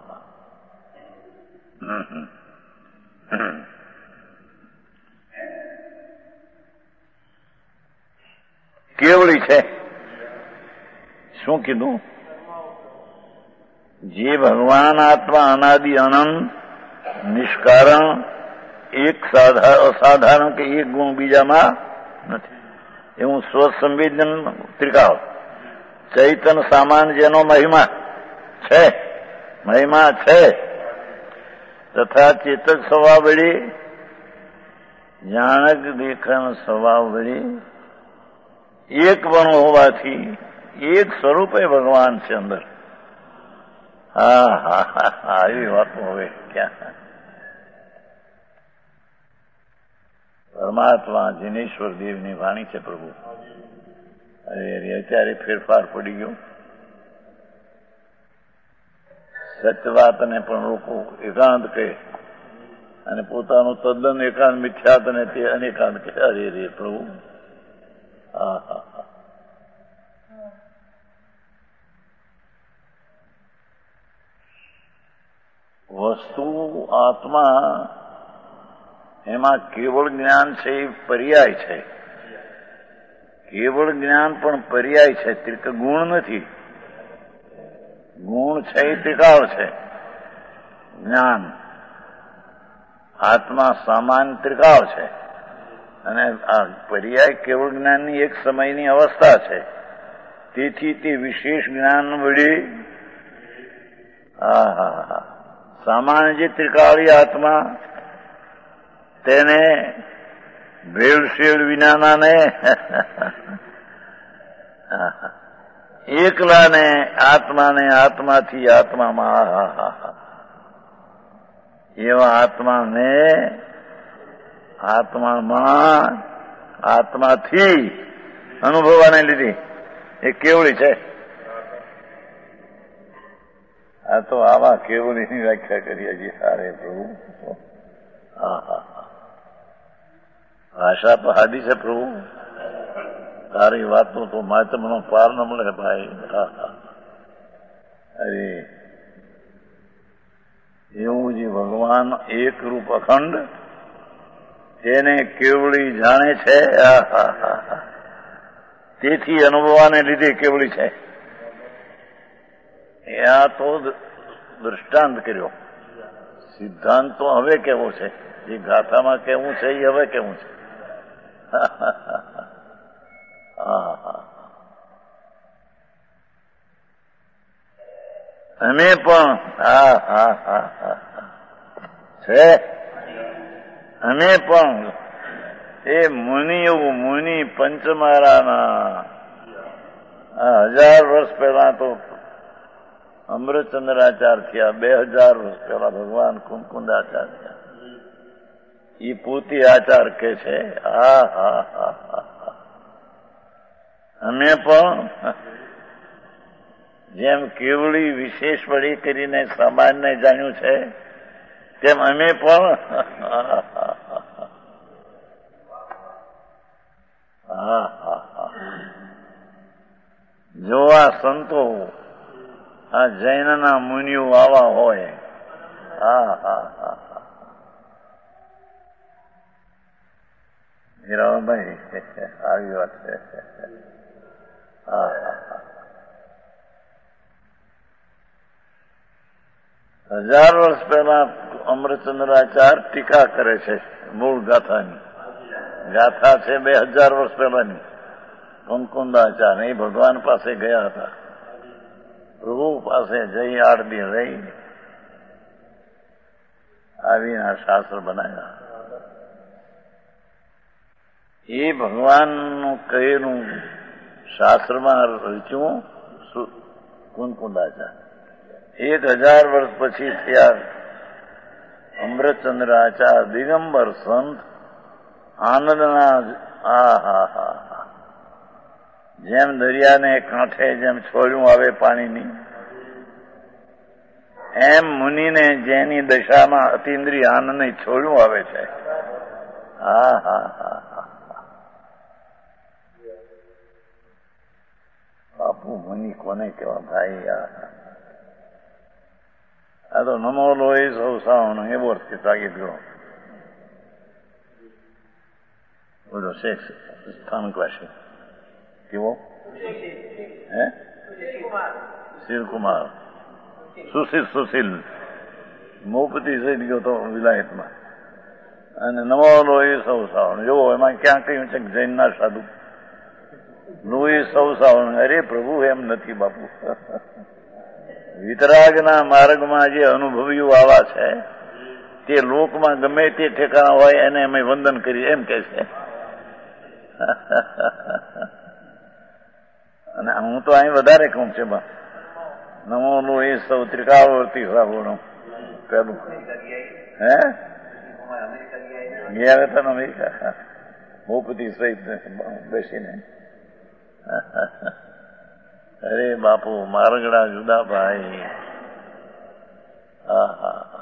કેવળી છે. શું કીધું? જે ભગવાન આત્મા અનાદિ અનંત નિષ્કારણ એક અસાધારણ કે એક ગુણ બીજામાં નથી એવું સ્વસંવેદન ત્રિકાળ ચૈતન સામાન જેનો મહિમા છે મહિમા છે તથા ચેતક સ્વભાવ વળી જાણક દેખન સ્વભાવ વળી એક પણ હોવાથી એક સ્વરૂપે ભગવાન છે અંદર. હા હા હા હા એવી વાતો હવે ક્યાં. પરમાત્મા જિનેશ્વર દેવની વાણી છે પ્રભુ. અરે અત્યારે ફેરફાર પડી ગયો. સત્ય વાતને પણ લોકો એકાંત કહે અને પોતાનું તદ્દન એકાંત મિથ્યાત અને તે અનેકાંત કહે. અરે રે પ્રભુ. હા હા હા વસ્તુ આત્મા એમાં કેવળ જ્ઞાન છે એ પર્યાય છે. કેવળ જ્ઞાન પણ પર્યાય છે, ત્રિક ગુણ નથી. ગુણ છે એ ત્રિકાળ છે. જ્ઞાન આત્મા સામાન્ય ત્રિકાળ છે અને આ પર્યાય કેવળ જ્ઞાનની એક સમયની અવસ્થા છે. તેથી તે વિશેષ જ્ઞાન વડે હા હા હા સામાન્ય જે ત્રિકાળી આત્મા તેને ભેળસેળ વિનાના ને એકલાને આત્માને આત્માથી આત્મામાં હા હા હા એવા આત્માને આત્મામાં આત્માથી અનુભવાને લીધી એ કેવળી છે. આ તો આવા કેવળીની વ્યાખ્યા કરીએ છીએ. હારે પ્રભુ હા હા ભાષા તો હાદી છે પ્રભુ. તારી વાતો તો માતમનો પાર ન મળે ભાઈ. હા હા અરે એવું જે ભગવાન એક રૂપ અખંડ તેને કેવળી જાણે છે. હા હા હા તેથી અનુભવાને લીધે કેવળી છે. આ તો દૃષ્ટાંત કર્યો. સિદ્ધાંત તો હવે કેવો છે, જે ગાથામાં કેવું છે એ હવે કેવું છે. અમે પણ હા હા હા હા છે. અમે પણ એ મુનિઓ મુનિ પંચમારાના હજાર વર્ષ પહેલા તો અમૃતચંદ્રાચાર્ય થયા. બે હજાર વર્ષ પહેલા ભગવાન કુંકુંદાચાર્ય થયા. એ પોતે આચાર કે છે. હા હા હા હા અમે પણ જેમ કેવળી વિશેષ વળી કરીને સામાન્ય જાણ્યું છે તેમ અમે પણ હા હા હા જો આ સંતો આ જૈનના મુનિઓ આવા હોય. હા હા હા હા હીરાભાઈ આવી વાત છે. હા હા હજાર વર્ષ પહેલા અમૃતચંદ્રાચાર ટીકા કરે છે મૂળ ગાથાની. ગાથા છે બે હજાર વર્ષ પહેલાની. કંકુંદાચાર એ ભગવાન પાસે ગયા હતા. પ્રભુ પાસે જઈ આઠ દિન રહી આવીને આ શાસ્ત્ર બનાવ્યા. એ ભગવાનનું કહેલું શાસ્ત્રમાં રચ્યું કુંકુંદાચાર. એક હજાર વર્ષ પછી થયા અમૃતચંદ્રાચાર દિગંબર સંત આનંદના. આ હા હા હા જેમ દરિયાને કાંઠે જેમ છોડ્યું આવે પાણીની એમ મુનિને જેની દશામાં અતિન્દ્રિય આનંદ છોડ્યું આવે છે. હા હા હા હા બાપુ મુનિ કોને કેવા ભાઈ. આ તો નમો લોહી સૌ સાવણ એ બોરથી તાગી ગયો બધો શેખ સ્થાનકવાસી કેવો હે શિવકુમાર સુશીલ સુશીલ મોપતિ સહિત ગયો તો વિલાયતમાં. અને નમો લોહી સૌ સાવણ જોવો એમાં ક્યાં કહ્યું છે કે જૈનના સાધુ લોહી સૌ સાવણ. અરે પ્રભુ એમ નથી બાપુ. વિતરાગના માર્ગમાં જે અનુભવીઓ આવા છે તે લોકમાં ગમે તે ઠેકાણા હોય એને અમે વંદન કરી એમ કે છે. અને હું તો અહીં વધારે કહું છે બા નમો લોહી સૌ ત્રિકાળવર્તી સાબુનો પેલું હે ગયા હતા ને અમેરિકા ભૂપતિ સહિત બેસીને. અરે બાપુ મારગડા જુદા ભાઈ. હા હા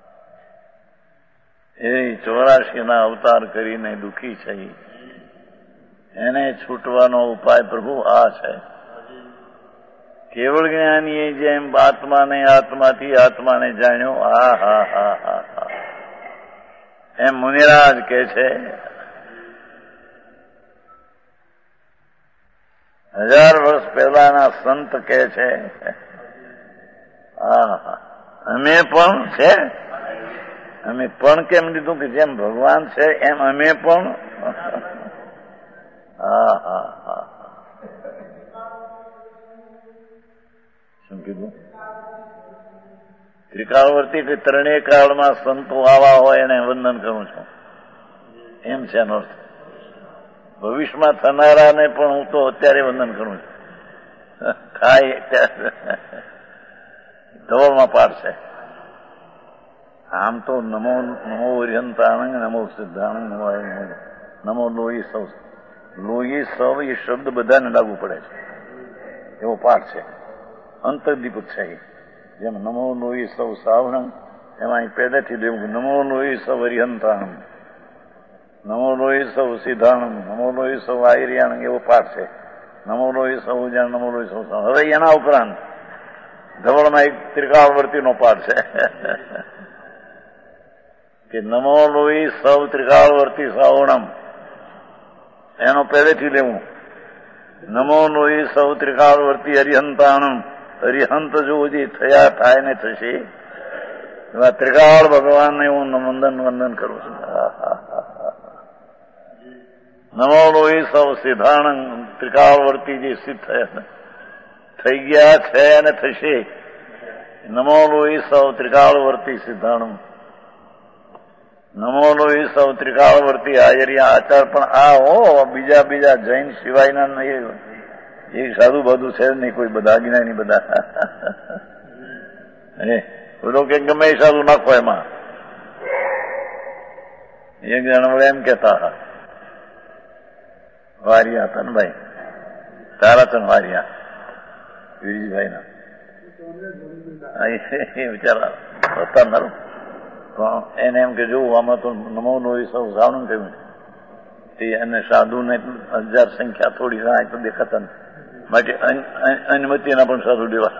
એ ચોરાશી ના અવતાર કરીને દુઃખી છે. એને છૂટવાનો ઉપાય પ્રભુ આ છે. કેવળ જ્ઞાનીએ જેમ આત્માને આત્માથી આત્માને જાણ્યો, આ હા હા હા હા એમ મુનિરાજ કે છે. હજાર વર્ષ પહેલાના સંત કે છે, હા અમે પણ છે. અમે પણ કેમ લીધું કે જેમ ભગવાન છે એમ અમે પણ. હા હા હા શું કીધું? ત્રિકાળવર્તી કે ત્રણેય કાળમાં સંતો આવા હોય એને વંદન કરું છું, એમ છે એનો અર્થ. ભવિષ્યમાં થનારાને પણ હું તો અત્યારે વંદન કરું છું. ખાય ધવળમાં પાડશે. આમ તો નમો નમો અર્યંતાણંગ નમો સિદ્ધાણંગ નમો નમો લોહી સૌ. લોહી સૌ એ શબ્દ બધાને લાગુ પડે છે એવો પાઠ છે, અંતર્દીપક છે. જેમ નમો લોહી સૌ સાવણંગ એમાં પહેલેથી લેવું નમો લોહી સૌ અર્યંતાણંગ નમો લોહી સૌ સિદ્ધાણંગ નમો લોહી સૌ આયર્યાણંગ એવો પાઠ છે. નમો લોહી સૌ જાણ નમો લોહી સૌ. હવે એના ઉપરાંત ધવળમાં એક ત્રિકાળવર્તીનો પાઠ છે કે નમો લોહી સૌ ત્રિકાળવર્તી સાવણમ, એનો પહેલેથી લેવું. નમો લોહી સૌ ત્રિકાળવર્તી અરિહંતાણમ, અરિહંત જો જે થયા થાય ને થશે એવા ત્રિકાળ ભગવાનને હું વંદન વંદન કરું છું. નમો લોહી સૌ સિદ્ધાણંગ, ત્રિકાળવર્તી જે સિદ્ધ થયા થઈ ગયા છે અને થશે. નમો લોહી સૌ ત્રિકાળવર્તી સિદ્ધાણમ, નમો લોહી સૌ ત્રિકાળવર્તી આયર્યા. આચાર પણ આ હો, બીજા બીજા જૈન સિવાયના એ સાધુ બધું છે નહીં કોઈ, બધા જ્ઞાની બધા. બધો કે ગમે એ સાધુ નાખો એમાં. એક જણ એમ કેતા હતા, વારિયા હતા ને ભાઈ, તારાચંદ વારિયા, વીરજીભાઈ ના બિચારા હતા નરું. પણ એને એમ કે જોવું આમાં તો નમો લોહી સૌ સાવણું કહ્યું તે, અને સાધુને હજાર સંખ્યા થોડી રાહ તો દેખાતા ને માટે અનુમતિના પણ સાધુ દેવા.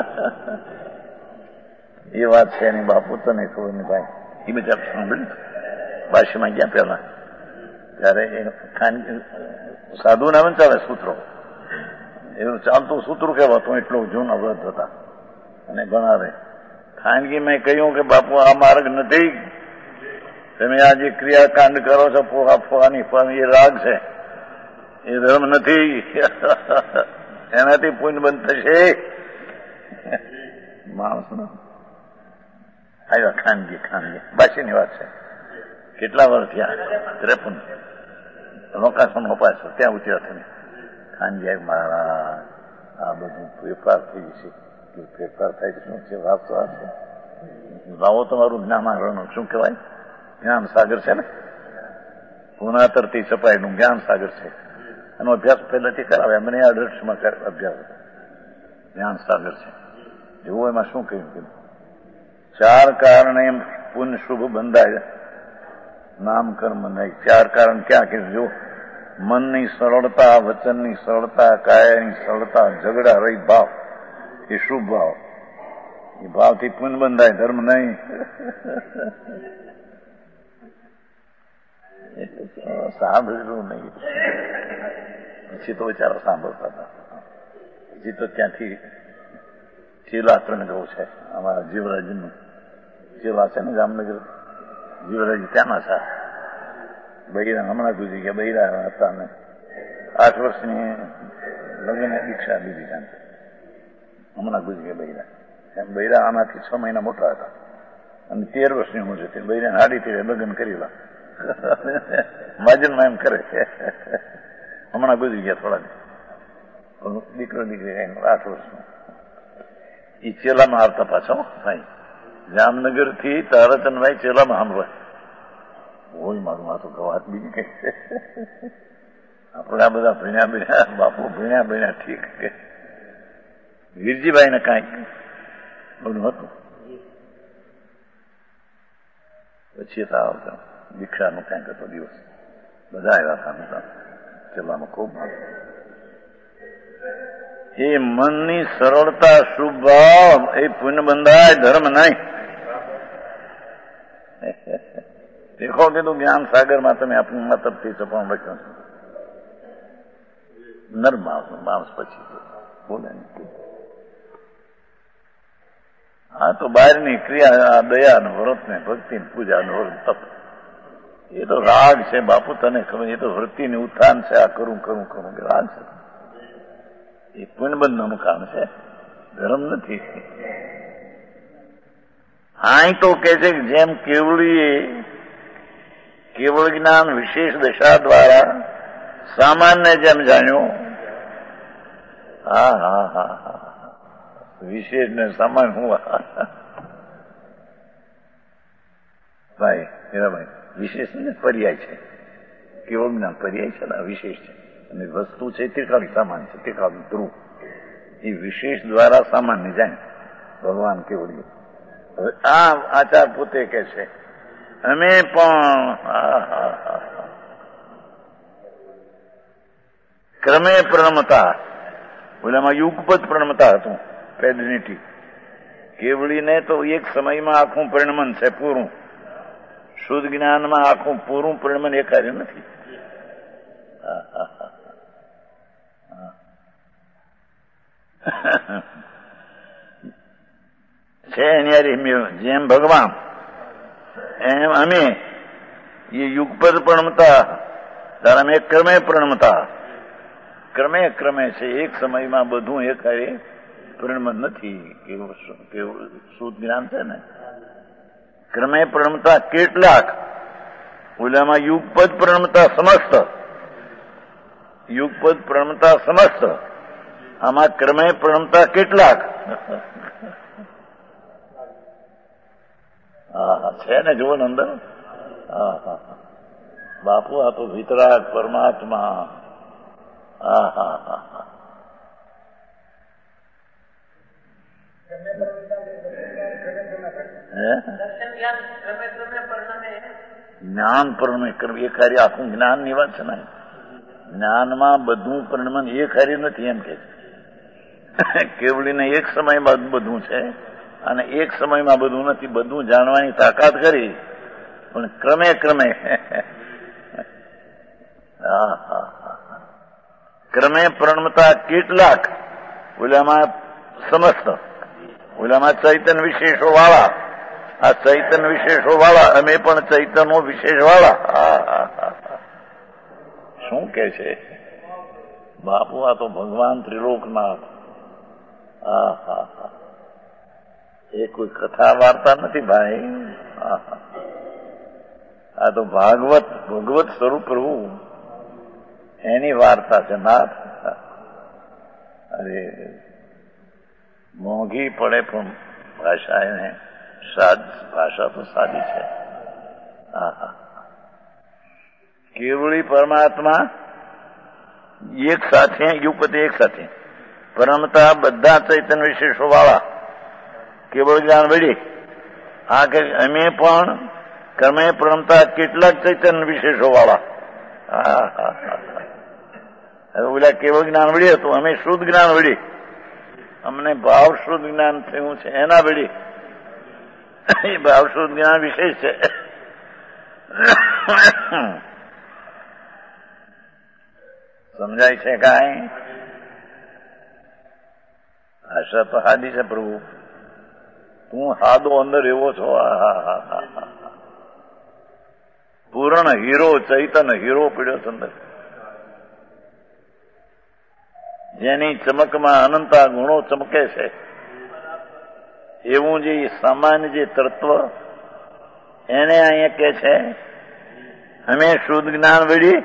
એ વાત છે એની બાપુ તો નહીં ખબર નહીં ભાઈ. એ બિચાર સાંભળ્યું બાશીમાં ગયા પેલા ત્યારે એ સાધુ ના ચાલે સૂત્રો, એવું ચાલતું સૂત્ર કહેવાતું. એટલું જૂના વ્રત હતા અને ગણાવે. ખાનગી મેં કહ્યું કે બાપુ આ માર્ગ નથી, તમે આ જે ક્રિયાકાંડ કરો છો ફોહા ફોહાની પણ એ રાગ છે, એ ધર્મ નથી. એનાથી પુણ્ય બંધ થશે. માણસ આવ્યા ખાનગી ખાનગી બાશીની વાત છે. કેટલા વર્ષ થયા? ત્રેપન. લોકાસન અપાશે ત્યાં ઉતર્યા થઈને ખાનગી આવી. મારા આ બધું ફેરફાર થઈ જશે. ફેરફાર થાય છે શું છે? વાત તો આ છે. લાવો તમારું જ્ઞાન શું કહેવાય? જ્ઞાન સાગર છે ને, પુનાતરથી છપાયેલું જ્ઞાન સાગર છે. એનો અભ્યાસ પહેલાથી કરાવે. મને આ દૃશ્યમાં અભ્યાસ જ્ઞાન સાગર છે. જેવું એમાં શું કહ્યું? ચાર કારણે પુણ્ય શુભ બંધાય, નામ કર્મ નહીં. ચાર કારણ ક્યાં કે જો મનની સરળતા, વચનની સરળતા, કાયાની સરળતા, ઝઘડા રહી ભાવ, એ શુભ ભાવ. એ ભાવથી પુણ્ય બંધાય, ધર્મ નહીં. સાંભળેલું નહીં. પછી તો બિચારા સાંભળતા હતા. હજી તો ત્યાંથી ચેલા ત્રણ ગૌ છે અમારા જીવરાજનું. ચેલા છે ને જામનગર, જીવરાજ ત્યાંના છે. બૈરા હમણાં ગુજરી ગયા. બૈરા હતા ને આઠ વર્ષની લગ્ન દીક્ષા લીધી છે. હમણાં ગુજરી ગયા બૈરા. એમ બૈરા આનાથી છ મહિના મોટા હતા અને તેર વર્ષની ઉંમર છે. બૈરા હાડી તેરે લગ્ન કરેલા. માજનમાં એમ કરે. હમણાં ગુજરી ગયા થોડા દીકરો દીકરી આઠ વર્ષનો. એ ચેલામાં આવતા પાછો ભાઈ જામનગર થી તારાચંદભાઈ ચેલામાં સાંભળવાય. હોય મારું આ તો ગવાત બીજી કઈ. આપણે આ બધા ભણ્યા ભણ્યા બાપુ ભણ્યા ભણ્યા ઠીક કે વીરજીભાઈ ને કાંઈક બધું હતું. પછી આવતા દીક્ષાનો કાંઈક હતો દિવસ. બધા આવ્યા હતા ચેલામાં ખૂબ. એ મનની સરળતા, શુભ ભાવ એ પુણ્ય બંધાય, ધર્મ નહીં. દેખો કીધું જ્ઞાન સાગરમાં તમે આપણું મતલબથી સપણ લખ્યું છે. નર માસ માસ પછી બોલે હા તો બહારની ક્રિયા, દયા ને વ્રત ને ભક્તિ ને પૂજા ને વ્રત તપ એ તો રાગ છે બાપુ, તને ખબર. એ તો વૃત્તિ ને ઉત્થાન છે. આ કરું કરું કરું કે રાગ છે. એ પુણ્યબંધનું કામ છે, ધર્મ નથી. હા તો કે છે કે જેમ કેવળીએ કેવળ જ્ઞાન વિશેષ દશા દ્વારા સામાન્ય જેમ જાણ્યું. હા હા હા હા વિશેષ ને સામાન્ય હું ભાઈ હીરાભાઈ વિશેષ ને પર્યાય છે. કેવળ જ્ઞાન પર્યાય છે ને વિશેષ છે. અને વસ્તુ છે ત્રિકાળી સામાન્ય છે, ત્રિકાળી ધ્રુવ. એ વિશેષ દ્વારા સામાન્ય જાણે ભગવાન કેવળીએ. હવે આ આચાર પોતે કે છે અમે પણ ક્રમે પ્રણમતા, ઓલામાં યુગપદ પ્રણમતા હતું પેડિનિટી. કેવળીને તો એક સમયમાં આખું પરિણમન છે પૂરું. શુદ્ધ જ્ઞાનમાં આખું પૂરું પરિણમન એ કાર્ય નથી. છે જેમ ભગવાન એમ અમે એ યુગપદ પ્રણમતા, ત્યારે અમે ક્રમે પ્રણમતા. ક્રમે ક્રમે છે, એક સમયમાં બધું એક હારે પરિણમન નથી. કેવું કેવું શુદ્ધ જ્ઞાન છે ને. ક્રમે પ્રણમતા કેટલાક, ઓલામાં યુગપદ પ્રણમતા સમસ્ત, યુગપદ પ્રણમતા સમસ્ત. આમાં ક્રમે પ્રણમતા કેટલાક. હા છે ને, જુઓ ને અંદર. હા હા બાપુ આ તો વિતરાગ પરમાત્મા. હા હા હા હા જ્ઞાન પરિણમે એ કાર્ય આખું જ્ઞાન ની વાત છે ને. જ્ઞાનમાં બધું પરિણમન એ કાર્ય નથી એમ કે છે. કેવળીને એક સમયમાં બધું છે અને એક સમયમાં બધું નથી. બધું જાણવાની તાકાત કરી પણ ક્રમે ક્રમે. હા હા ક્રમે પ્રણમતા કેટલાક, ઓલામાં સમસ્ત, ઓલામાં ચૈતન્ય વિશેષો વાળા. આ ચૈતન્ય વિશેષો વાળા, અમે પણ ચૈતન્ય વિશેષ વાળા. હા હા હા શું કે છે બાપુ? આ તો ભગવાન ત્રિલોકનાથ. હા હા હા એ કોઈ કથા વાર્તા નથી ભાઈ. હા હા આ તો ભાગવત ભગવત સ્વરૂપ પ્રભુ એની વાર્તા છે નાથ. અરે મોંઘી પડે પણ ભાષા એને સાદ, ભાષા તો સાદી છે. હા હા કેવળી પરમાત્મા એક સાથે, યુગપતિ એક સાથે પરમતા બધા ચૈતન્ય વિશેષો વાળા કેવળ જ્ઞાન વળી. હા કે અમે પણ ક્રમે પ્રણમતા કેટલાક ચૈતન્ય વિશેષો વાળા. હા હા હા હવે ઓલા કેવળ જ્ઞાન વળી હતું, અમે શુદ્ધ જ્ઞાન વળી. અમને ભાવ શુદ્ધ જ્ઞાન થયું છે એના વળી. એ ભાવ શુદ્ધ જ્ઞાન વિશેષ છે. સમજાય છે કાંઈ? આશા તો હાદી છે પ્રભુ. તું હાદો અંદર એવો છો. પૂર્ણ હીરો, ચૈતન્ય હીરો પીડ્યો છે અંદર, જેની ચમકમાં અનંતા ગુણો ચમકે છે. એવું જે સામાન્ય જે તત્વ એને અહીંયા કે છે અમે શુદ્ધ જ્ઞાન વળી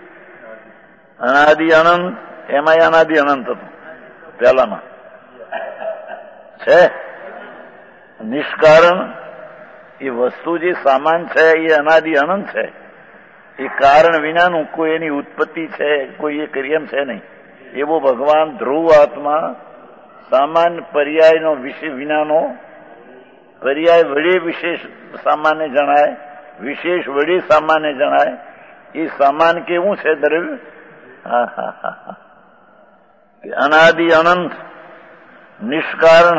અનાદિ અનંત. એમાં અનાદિ અનંત હતું પહેલામાં છે. નિષ્કારણ એ વસ્તુ જે સામાન છે એ અનાદિ અનંત છે. એ કારણ વિનાનું કોઈ એની ઉત્પત્તિ છે, કોઈ એ ક્રિયમ છે નહીં. એવો ભગવાન ધ્રુવ આત્મા સામાન્ય પર્યાયનો વિશે વિનાનો, પર્યાય વડે વિશેષ સામાન્ય જણાય, વિશેષ વડે સામાન્ય જણાય. એ સામાન કેવું છે દ્રવ્ય? હા હા હા કે અનાદિ અનંત નિષ્કારણ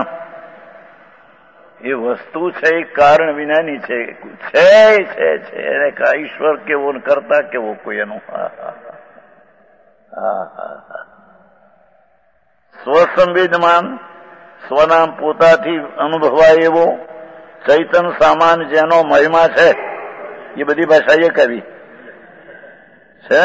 એ વસ્તુ છે એ કારણ વિનાની છે છે છે છે એને કા ઈશ્વર કેવો કરતા કેવો કોઈ એનું હા હા હા હા હા સ્વસંવેદમાન સ્વનામ પોતાથી અનુભવાય એવો ચૈતન સામાન જેનો મહિમા છે એ બધી ભાષા એ કરી છે.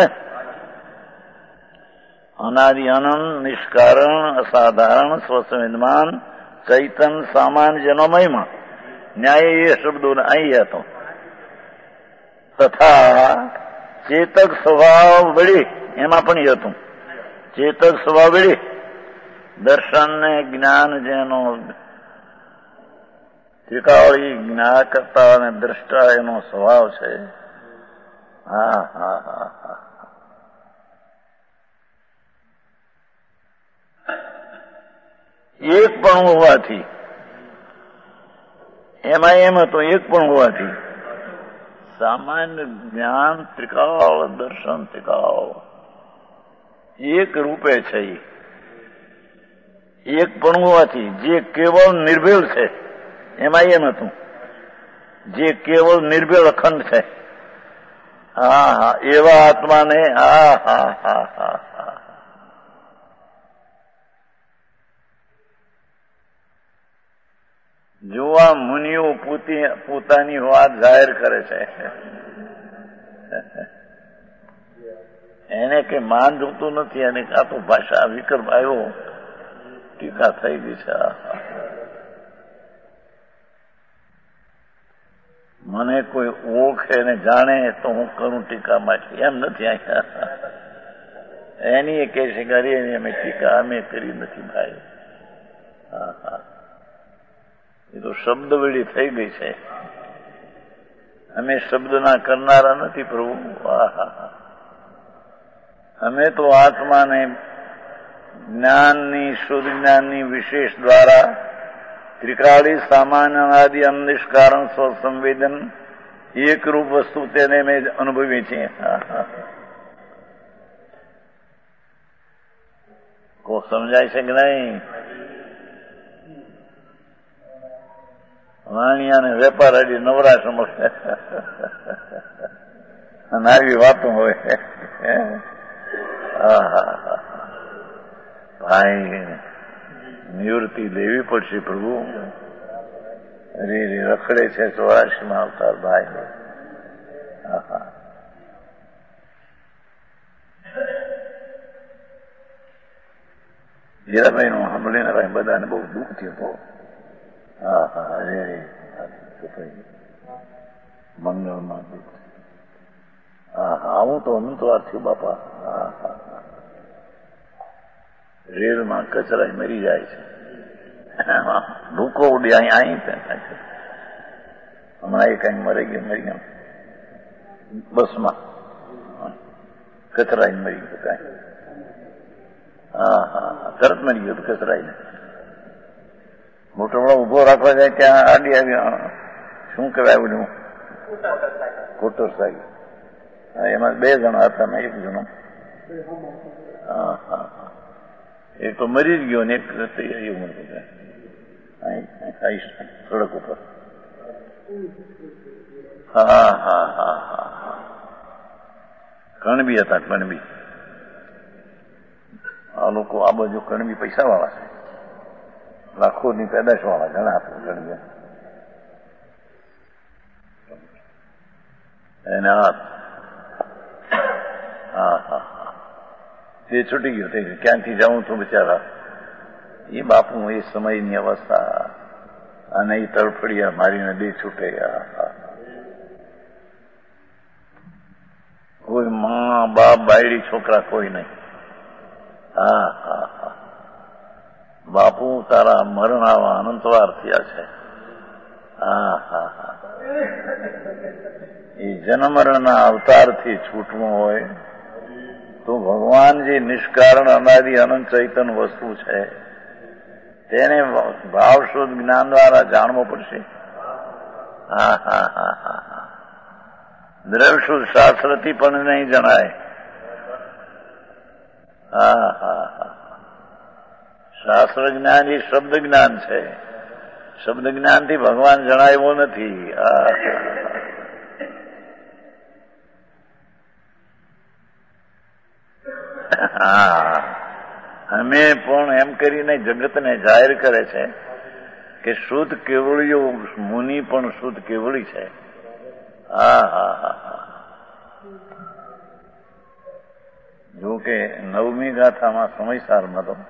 અનાદિ અનંત નિષ્કારણ અસાધારણ સ્વસંવેદમાન ચૈતન સામાન જેનો મહિમા ન્યાય એ શબ્દો અહીં હતો. તથા ચેતક સ્વભાવ વળી એમાં પણ એ હતું. ચેતક સ્વભાવ વળી દર્શન ને જ્ઞાન જેનો ત્રિકાળી જ્ઞાન કરતા અને દ્રષ્ટા એનો સ્વભાવ છે. હા હા હા હા એક પણ હોવાથી એમાં એમ હતો એક પણ હોવાથી સામાન્ય જ્ઞાન ત્રિકાળ દર્શન ત્રિકાળ એક રૂપે છે. એક પણ હોવાથી જે કેવળ નિર્ભેળ છે એમાં એમ હતું જે કેવળ નિર્ભેળ અખંડ છે. હા હા એવા આત્માને હા હા હા હા હા જોવા મુનિઓ પોતાની વાત જાહેર કરે છે. એને કે માન જોતું નથી અને કાં તો ભાષા વિકલ્પ આવ્યો ટીકા થઈ ગઈ છે. મને કોઈ ઓળખે ને જાણે તો હું કરું ટીકા માટે એમ નથી. એની એ કહે છે કે અરે અમે ટીકા અમે કરી નથી ભાઈ. હા હા એ તો શબ્દ વળી થઈ ગઈ છે. અમે શબ્દના કરનારા નથી પ્રભુ. હા હા હા અમે તો આત્માને જ્ઞાનની શુદ્ધ જ્ઞાનની વિશેષ દ્વારા ત્રિકાળી સામાન્ય અનાદિ અનિષ્કારણ સ્વસંવેદન એકરૂપ વસ્તુ તેને મેં અનુભવી છે. કો સમજાય છે કે નહીં? વાણિયાને વેપાર હજી નવરાશ મળે અને આવી વાતો હોય. ભાઈ નિવૃત્તિ લેવી પડશે પ્રભુ. અરે રખડે છે ચોરાશી માં અવતાર ભાઈ. હીરાભાઈ નું સાંભળીને ભાઈ બધાને બહુ દુઃખ થયું. હા હા અરે મંગળમાં હા હા આવું તો અમુક વાર થયું બાપા. હા હા રેલમાં કચરા મરી જાય છે. ભૂકો ઉડી અહીં અહીં હમણાં એ કઈ મરી ગયો મરી ગયો બસમાં કચરાઈ મરી ગયો કઈ. હા હા તરત મરી ગયો કચરાઈને. મોટો ઉભો રાખવા જાય ત્યાં આડી આવી શું કહેવાય બધું કોટર સાહેબ. એમાં બે જણા હતા ને એક જણો હા હા એક તો મરી જ ગયો ને એક એવું સડક ઉપર. હા હા હા હા કણબી હતા કણબી. આ લોકો આ બાજુ કણબી પૈસા વાળા છે. લાખોની પેદાશ વાળા ઘણા આપણે કણબી. એને હાથ હા હા હા તે છૂટી ગયો તે ક્યાંથી જાઉં છું બિચારા. એ બાપુ એ સમયની અવસ્થા અને એ તડફડિયા મારીને બે છૂટે. કોઈ મા બાપ બાયડી છોકરા કોઈ નહીં. હા હા હા બાપુ તારા મરણ આવા અનંતવાર થયા છે. હા હા હા એ જન્મરણના અવતારથી છૂટવું હોય તો ભગવાન જે નિષ્કારણ અનાદિ અનંત ચૈતન વસ્તુ છે તેને ભાવ શુદ્ધ જ્ઞાન દ્વારા જાણવો પડશે. હા હા હા હા હા દ્રવ્ય શુદ્ધ શાસ્ત્રથી પણ નહીં જણાય. હા હા હા શાસ્ત્ર જ્ઞાન એ શબ્દ જ્ઞાન છે. શબ્દ જ્ઞાનથી ભગવાન જણાવ્યો નથી. હા, અમે પણ એમ કરીને જગતને જાહેર કરે છે કે શુદ્ધ કેવળીઓ મુનિ પણ શુદ્ધ કેવળી છે. હા હા હા હા. જો કે નવમી ગાથામાં સમયસારમાં તો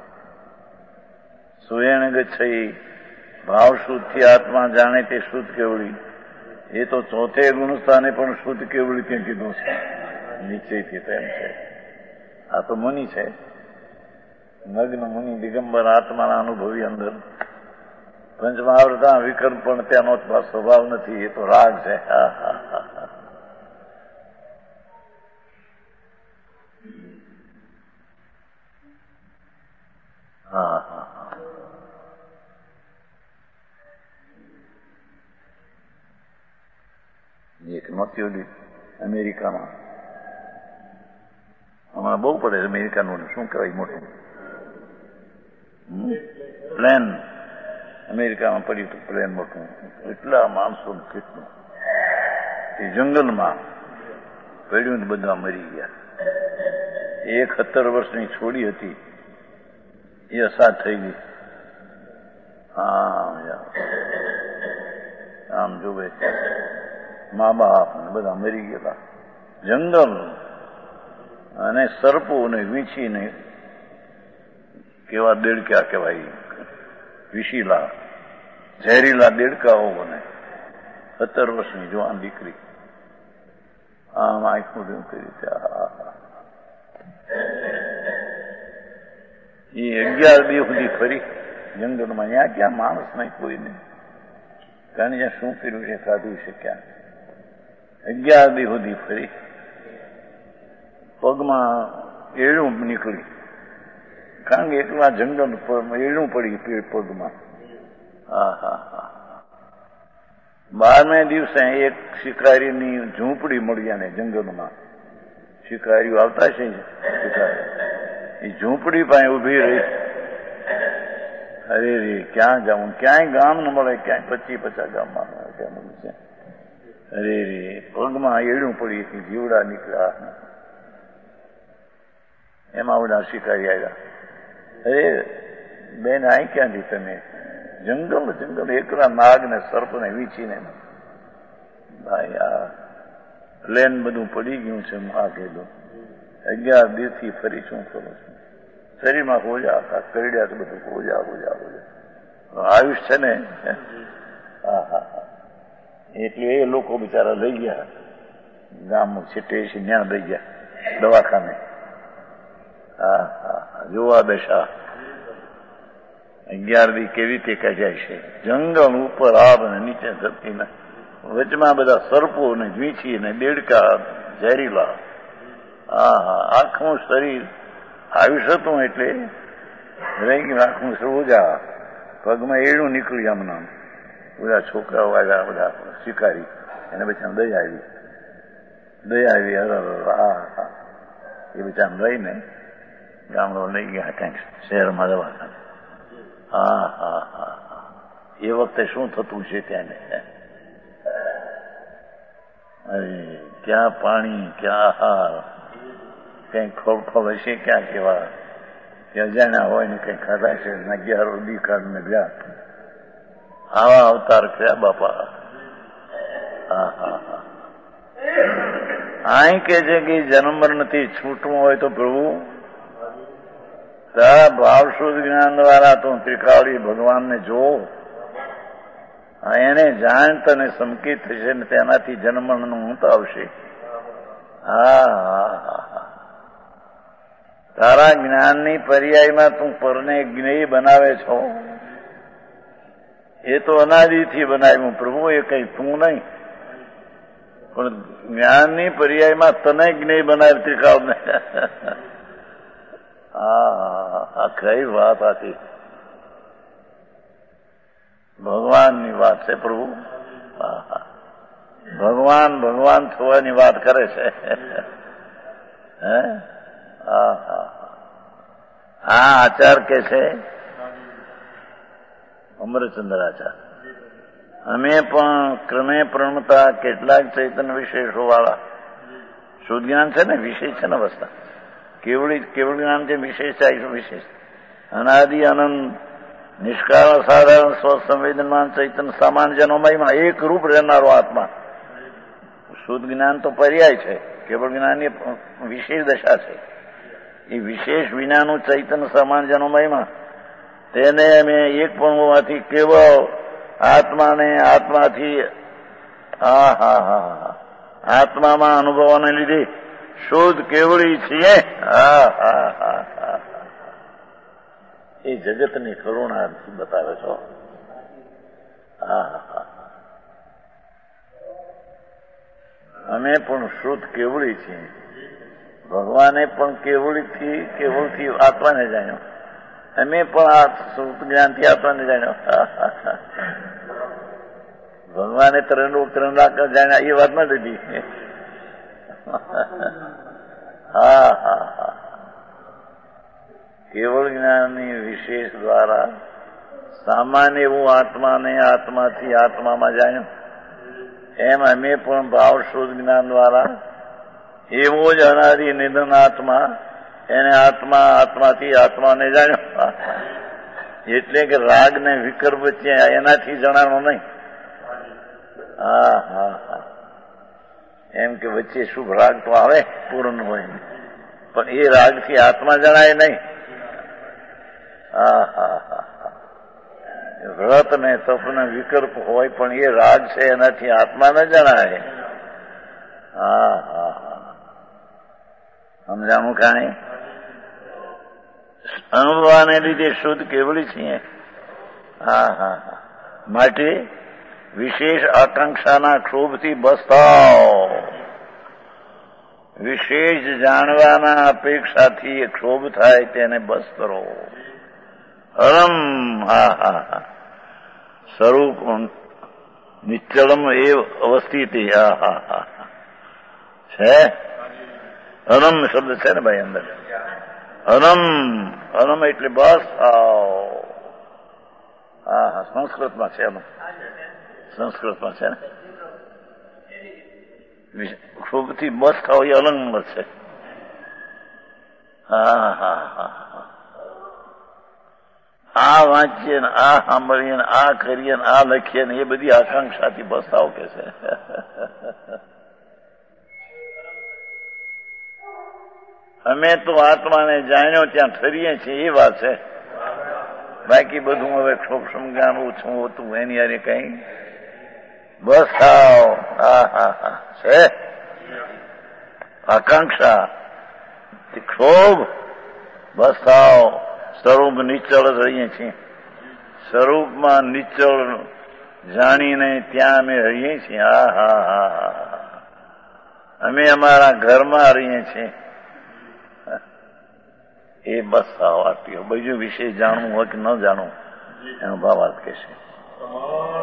સુયણ ગચ્છઈ ભાવ શુદ્ધથી આત્મા જાણે તે શુદ્ધ કેવળી, એ તો ચોથે ગુણસ્થાને પણ શુદ્ધ કેવળી ત્યાં કીધું છે નીચેથી. તેમ છે આ તો મુનિ છે, નગ્ન મુનિ દિગંબર આત્માના અનુભવી અંદર પંચમહાવૃતા વિકર્મ પણ ત્યાંનો સ્વભાવ નથી, એ તો રાગ છે. હા હા હા હા હા હા. એક નહોતી ઓલી અમેરિકામાં, હમણાં બહુ પડે અમેરિકાનું શું કહેવાય મોટું પ્લેન, અમેરિકામાં પડ્યું હતું પ્લેન મોટું, એટલા માણસો કેટલું એ જંગલમાં પડ્યું, બધા મરી ગયા. એક સત્તર વર્ષની છોડી હતી, એ અસાધ થઈ ગઈ. હા આમ જોવે મા બાપ ને બધા મરી ગયેલા. જંગલ અને સર્પો ને વીંછી ને કેવા દેડકા કહેવાય, વિશીલા ઝેરીલા દેડકાઓ ને સત્તર વર્ષની જવાન દીકરી આમ આંખું કરી એ અગિયાર દી સુધી ફરી જંગલમાં. ત્યાં ક્યાં માણસ નહીં, કોઈ નહીં, કારણ જ્યાં શું કર્યું છે, ખાધું છે ક્યાં. અગિયાર દી સુધી ફરી, પગમાં એળું નીકળી, કારણ કે એટલા જંગલ એળું પડી પગમાં. હા હા હા. બારમે દિવસે એક શિકારીની ઝૂંપડી મળી અને જંગલમાં શિકારીઓ આવતા છે, શિકારી એ ઝૂંપડી પાસે ઉભી રહી. અરે રે ક્યાં જાઉં, ક્યાંય ગામ ન મળે, ક્યાંય પચીસ પચાસ ગામમાં ત્યાં મળે છે. અરે રે પગમાં એળું પડી હતી, જીવડા નીકળ્યા. એમાં બધા શિકારી આવ્યા. અરે બેન અહીં ક્યાંથી તમે? જંગલ જંગલ એકલા નાગ ને સર્પ ને વીંચીને. ભાઈ આ પ્લેન બધું પડી ગયું છે, આ કીધું અગિયાર દિવસથી ફરી શું કરું છું? શરીરમાં કોજા હતા, કરડ્યા તો બધું કોજા કોજા કોજા. આયુષ છે ને. હા હા હા. એટલે એ લોકો બિચારા લઈ ગયા ગામ છેટે છે, ત્યાં લઈ ગયા દવાખાને. હા હા જોવા દશા અગિયાર દી કેવી રીતે કજાય છે. જંગલ ઉપર આબ ને નીચે ધરતી ને વચમાં બધા સર્પો ને વીંછી ને દેડકા ઝેરીલા. હા હા આખું શરીર આયુષ હતું એટલે રહી ગયું આખું સોજા. પગમાં એળું નીકળ્યું આમનામ. બધા છોકરાઓ આવ્યા, બધા શિકારી, એને બચાને દયા આવી, દયા આવી. હા હા એ બચાને લઈને ગામડો લઈ ગયા ક્યાંક શહેરમાં દવાખાને. હા હા હા હા. એ વખતે શું થતું છે ત્યાં? અરે ક્યાં પાણી, ક્યાં આહાર, કઈ ખોળ ખોળ હશે ક્યાં, કેવા અજાણ્યા હોય ને કઈ ખાધા છે. અગિયાર દી કાઢને ગયા, આવા અવતાર કર્યા બાપા. હા હા હા. અહીં કે છે કે જન્મ નથી છૂટવું હોય તો પ્રભુ તારા ભાવ શુદ્ધ જ્ઞાન દ્વારા તું ત્રિકાળી ભગવાનને જો, એને જાણ તને સંકેત થશે ને તેનાથી જન્મનું અંત આવશે. હા હા હા. તારા જ્ઞાનની પર્યાયમાં તું પરને જ્ઞેય બનાવે છો, એ તો અનાદિથી બનાવ્યું પ્રભુ, એ કઈ તું નહીં, પણ જ્ઞાનની પર્યાયમાં તને જ્ઞેય બનાવે ત્રિકાળને. હા આ કઈ વાત હતી, ભગવાનની વાત છે પ્રભુ. ભગવાન ભગવાન થવાની વાત કરે છે. હે હા હા હા. આચાર કે છે અમરચંદ્રાચાર્ય. અમે પણ ક્રમે પ્રણતા કેટલાક ચૈતન્ય વિશેષો વાળા શુદ્ધ જ્ઞાન છે ને, વિશેષ છે ને અવસ્થા. કેવળી કેવળ જ્ઞાન જે વિશેષ છે, વિશેષ અનાદિ અનંત નિષ્કાળ સાધારણ સ્વસંવેદનમાન ચૈતન્ય સામાન્યજનોમયમાં એક રૂપ રહેનારો આત્મા. શુદ્ધ જ્ઞાન તો પર્યાય છે, કેવળ જ્ઞાન એ વિશેષ દશા છે. એ વિશેષ વિનાનું ચૈતન્ય સામાન્યજનોમયમાં તેને અમે એક પણ હોવાથી કેવળ આત્માને આત્માથી હા હા હા આત્મામાં અનુભવવાને લીધે શુદ્ધ કેવળી છીએ. હા હા હા હા એ જગતની કરુણાથી બતાવે છો. હા હા અમે પણ શુદ્ધ કેવળી છીએ. ભગવાને પણ કેવળીથી કેવળથી આત્માને જાણ્યો, અમે પણ આ શુદ્ધ જ્ઞાનથી આત્માને જાણ્યો. ભગવાને ત્રણ રૂપ ત્રણ લાખ જાણ્યા એ વાત ન દીધી. હા હા હા કેવળ જ્ઞાનની વિશેષ દ્વારા સામાન્ય એવું આત્માને આત્માથી આત્મામાં જાણ્યું, એમ અમે પણ ભાવ શુદ્ધ જ્ઞાન દ્વારા એવો જ અનાદિ નિધન આત્મા એને આત્મા આત્માથી આત્માને જાણ્યો. એટલે કે રાગ ને વિકર વચ્ચે એનાથી જણાનો નહીં. હા હા હા એમ કે વચ્ચે શુભ રાગ તો આવે પૂર્ણ હોય, પણ એ રાગથી આત્મા જણાય નહીં. હા હા હા વ્રત ને તપ ને વિકલ્પ હોય પણ એ રાગ છે એનાથી આત્મા ન જણાય. હા હા હા સમજાણું કાંઈ? અનુભવાને લીધે શુદ્ધ કેવળી છીએ. હા હા હા માટે વિશેષ આકાંક્ષાના ક્ષોભથી બસ થાવ. વિશેષ જાણવાના અપેક્ષાથી ક્ષોભ થાય તેને બસ કરો. હરમ હા હા હા સ્વરૂપ નિશ્ચલમ એ અવસ્થિતિ. હા હા હા છે હરમ શબ્દ છે ને ભાઈ અંદર. હરમ હરમ એટલે બસ થાવ. હા હા સંસ્કૃતમાં છે, એનું સંસ્કૃતમાં છે ને ખૂબથી બસ થાવ એ અલંગ છે. હા હા હા આ વાંચીએ ને આ સાંભળીએ ને આ કરીએ ને આ લખીએ ને એ બધી આકાંક્ષાથી બસ થાવ કે છે. અમે તો આત્માને જાણ્યો ત્યાં ઠરીએ છીએ એ વાત છે. બાકી બધું હવે ક્ષોભ સમજાણું છું હોતું એની યારે કઈ બસ થાવ. હા હા હા છે આકાંક્ષા ક્ષોભ બસ થાવ. સ્વરૂપ નિશ્ચળ જ રહીએ છીએ. સ્વરૂપમાં નિશ્ચળ જાણીને ત્યાં અમે રહીએ છીએ. હા હા હા અમે અમારા ઘરમાં રહીએ છીએ. એ બસ થાવ આટલી. બીજું વિશે જાણવું હોય કે ન જાણવું એનો ભાવાર્થ કહેશે.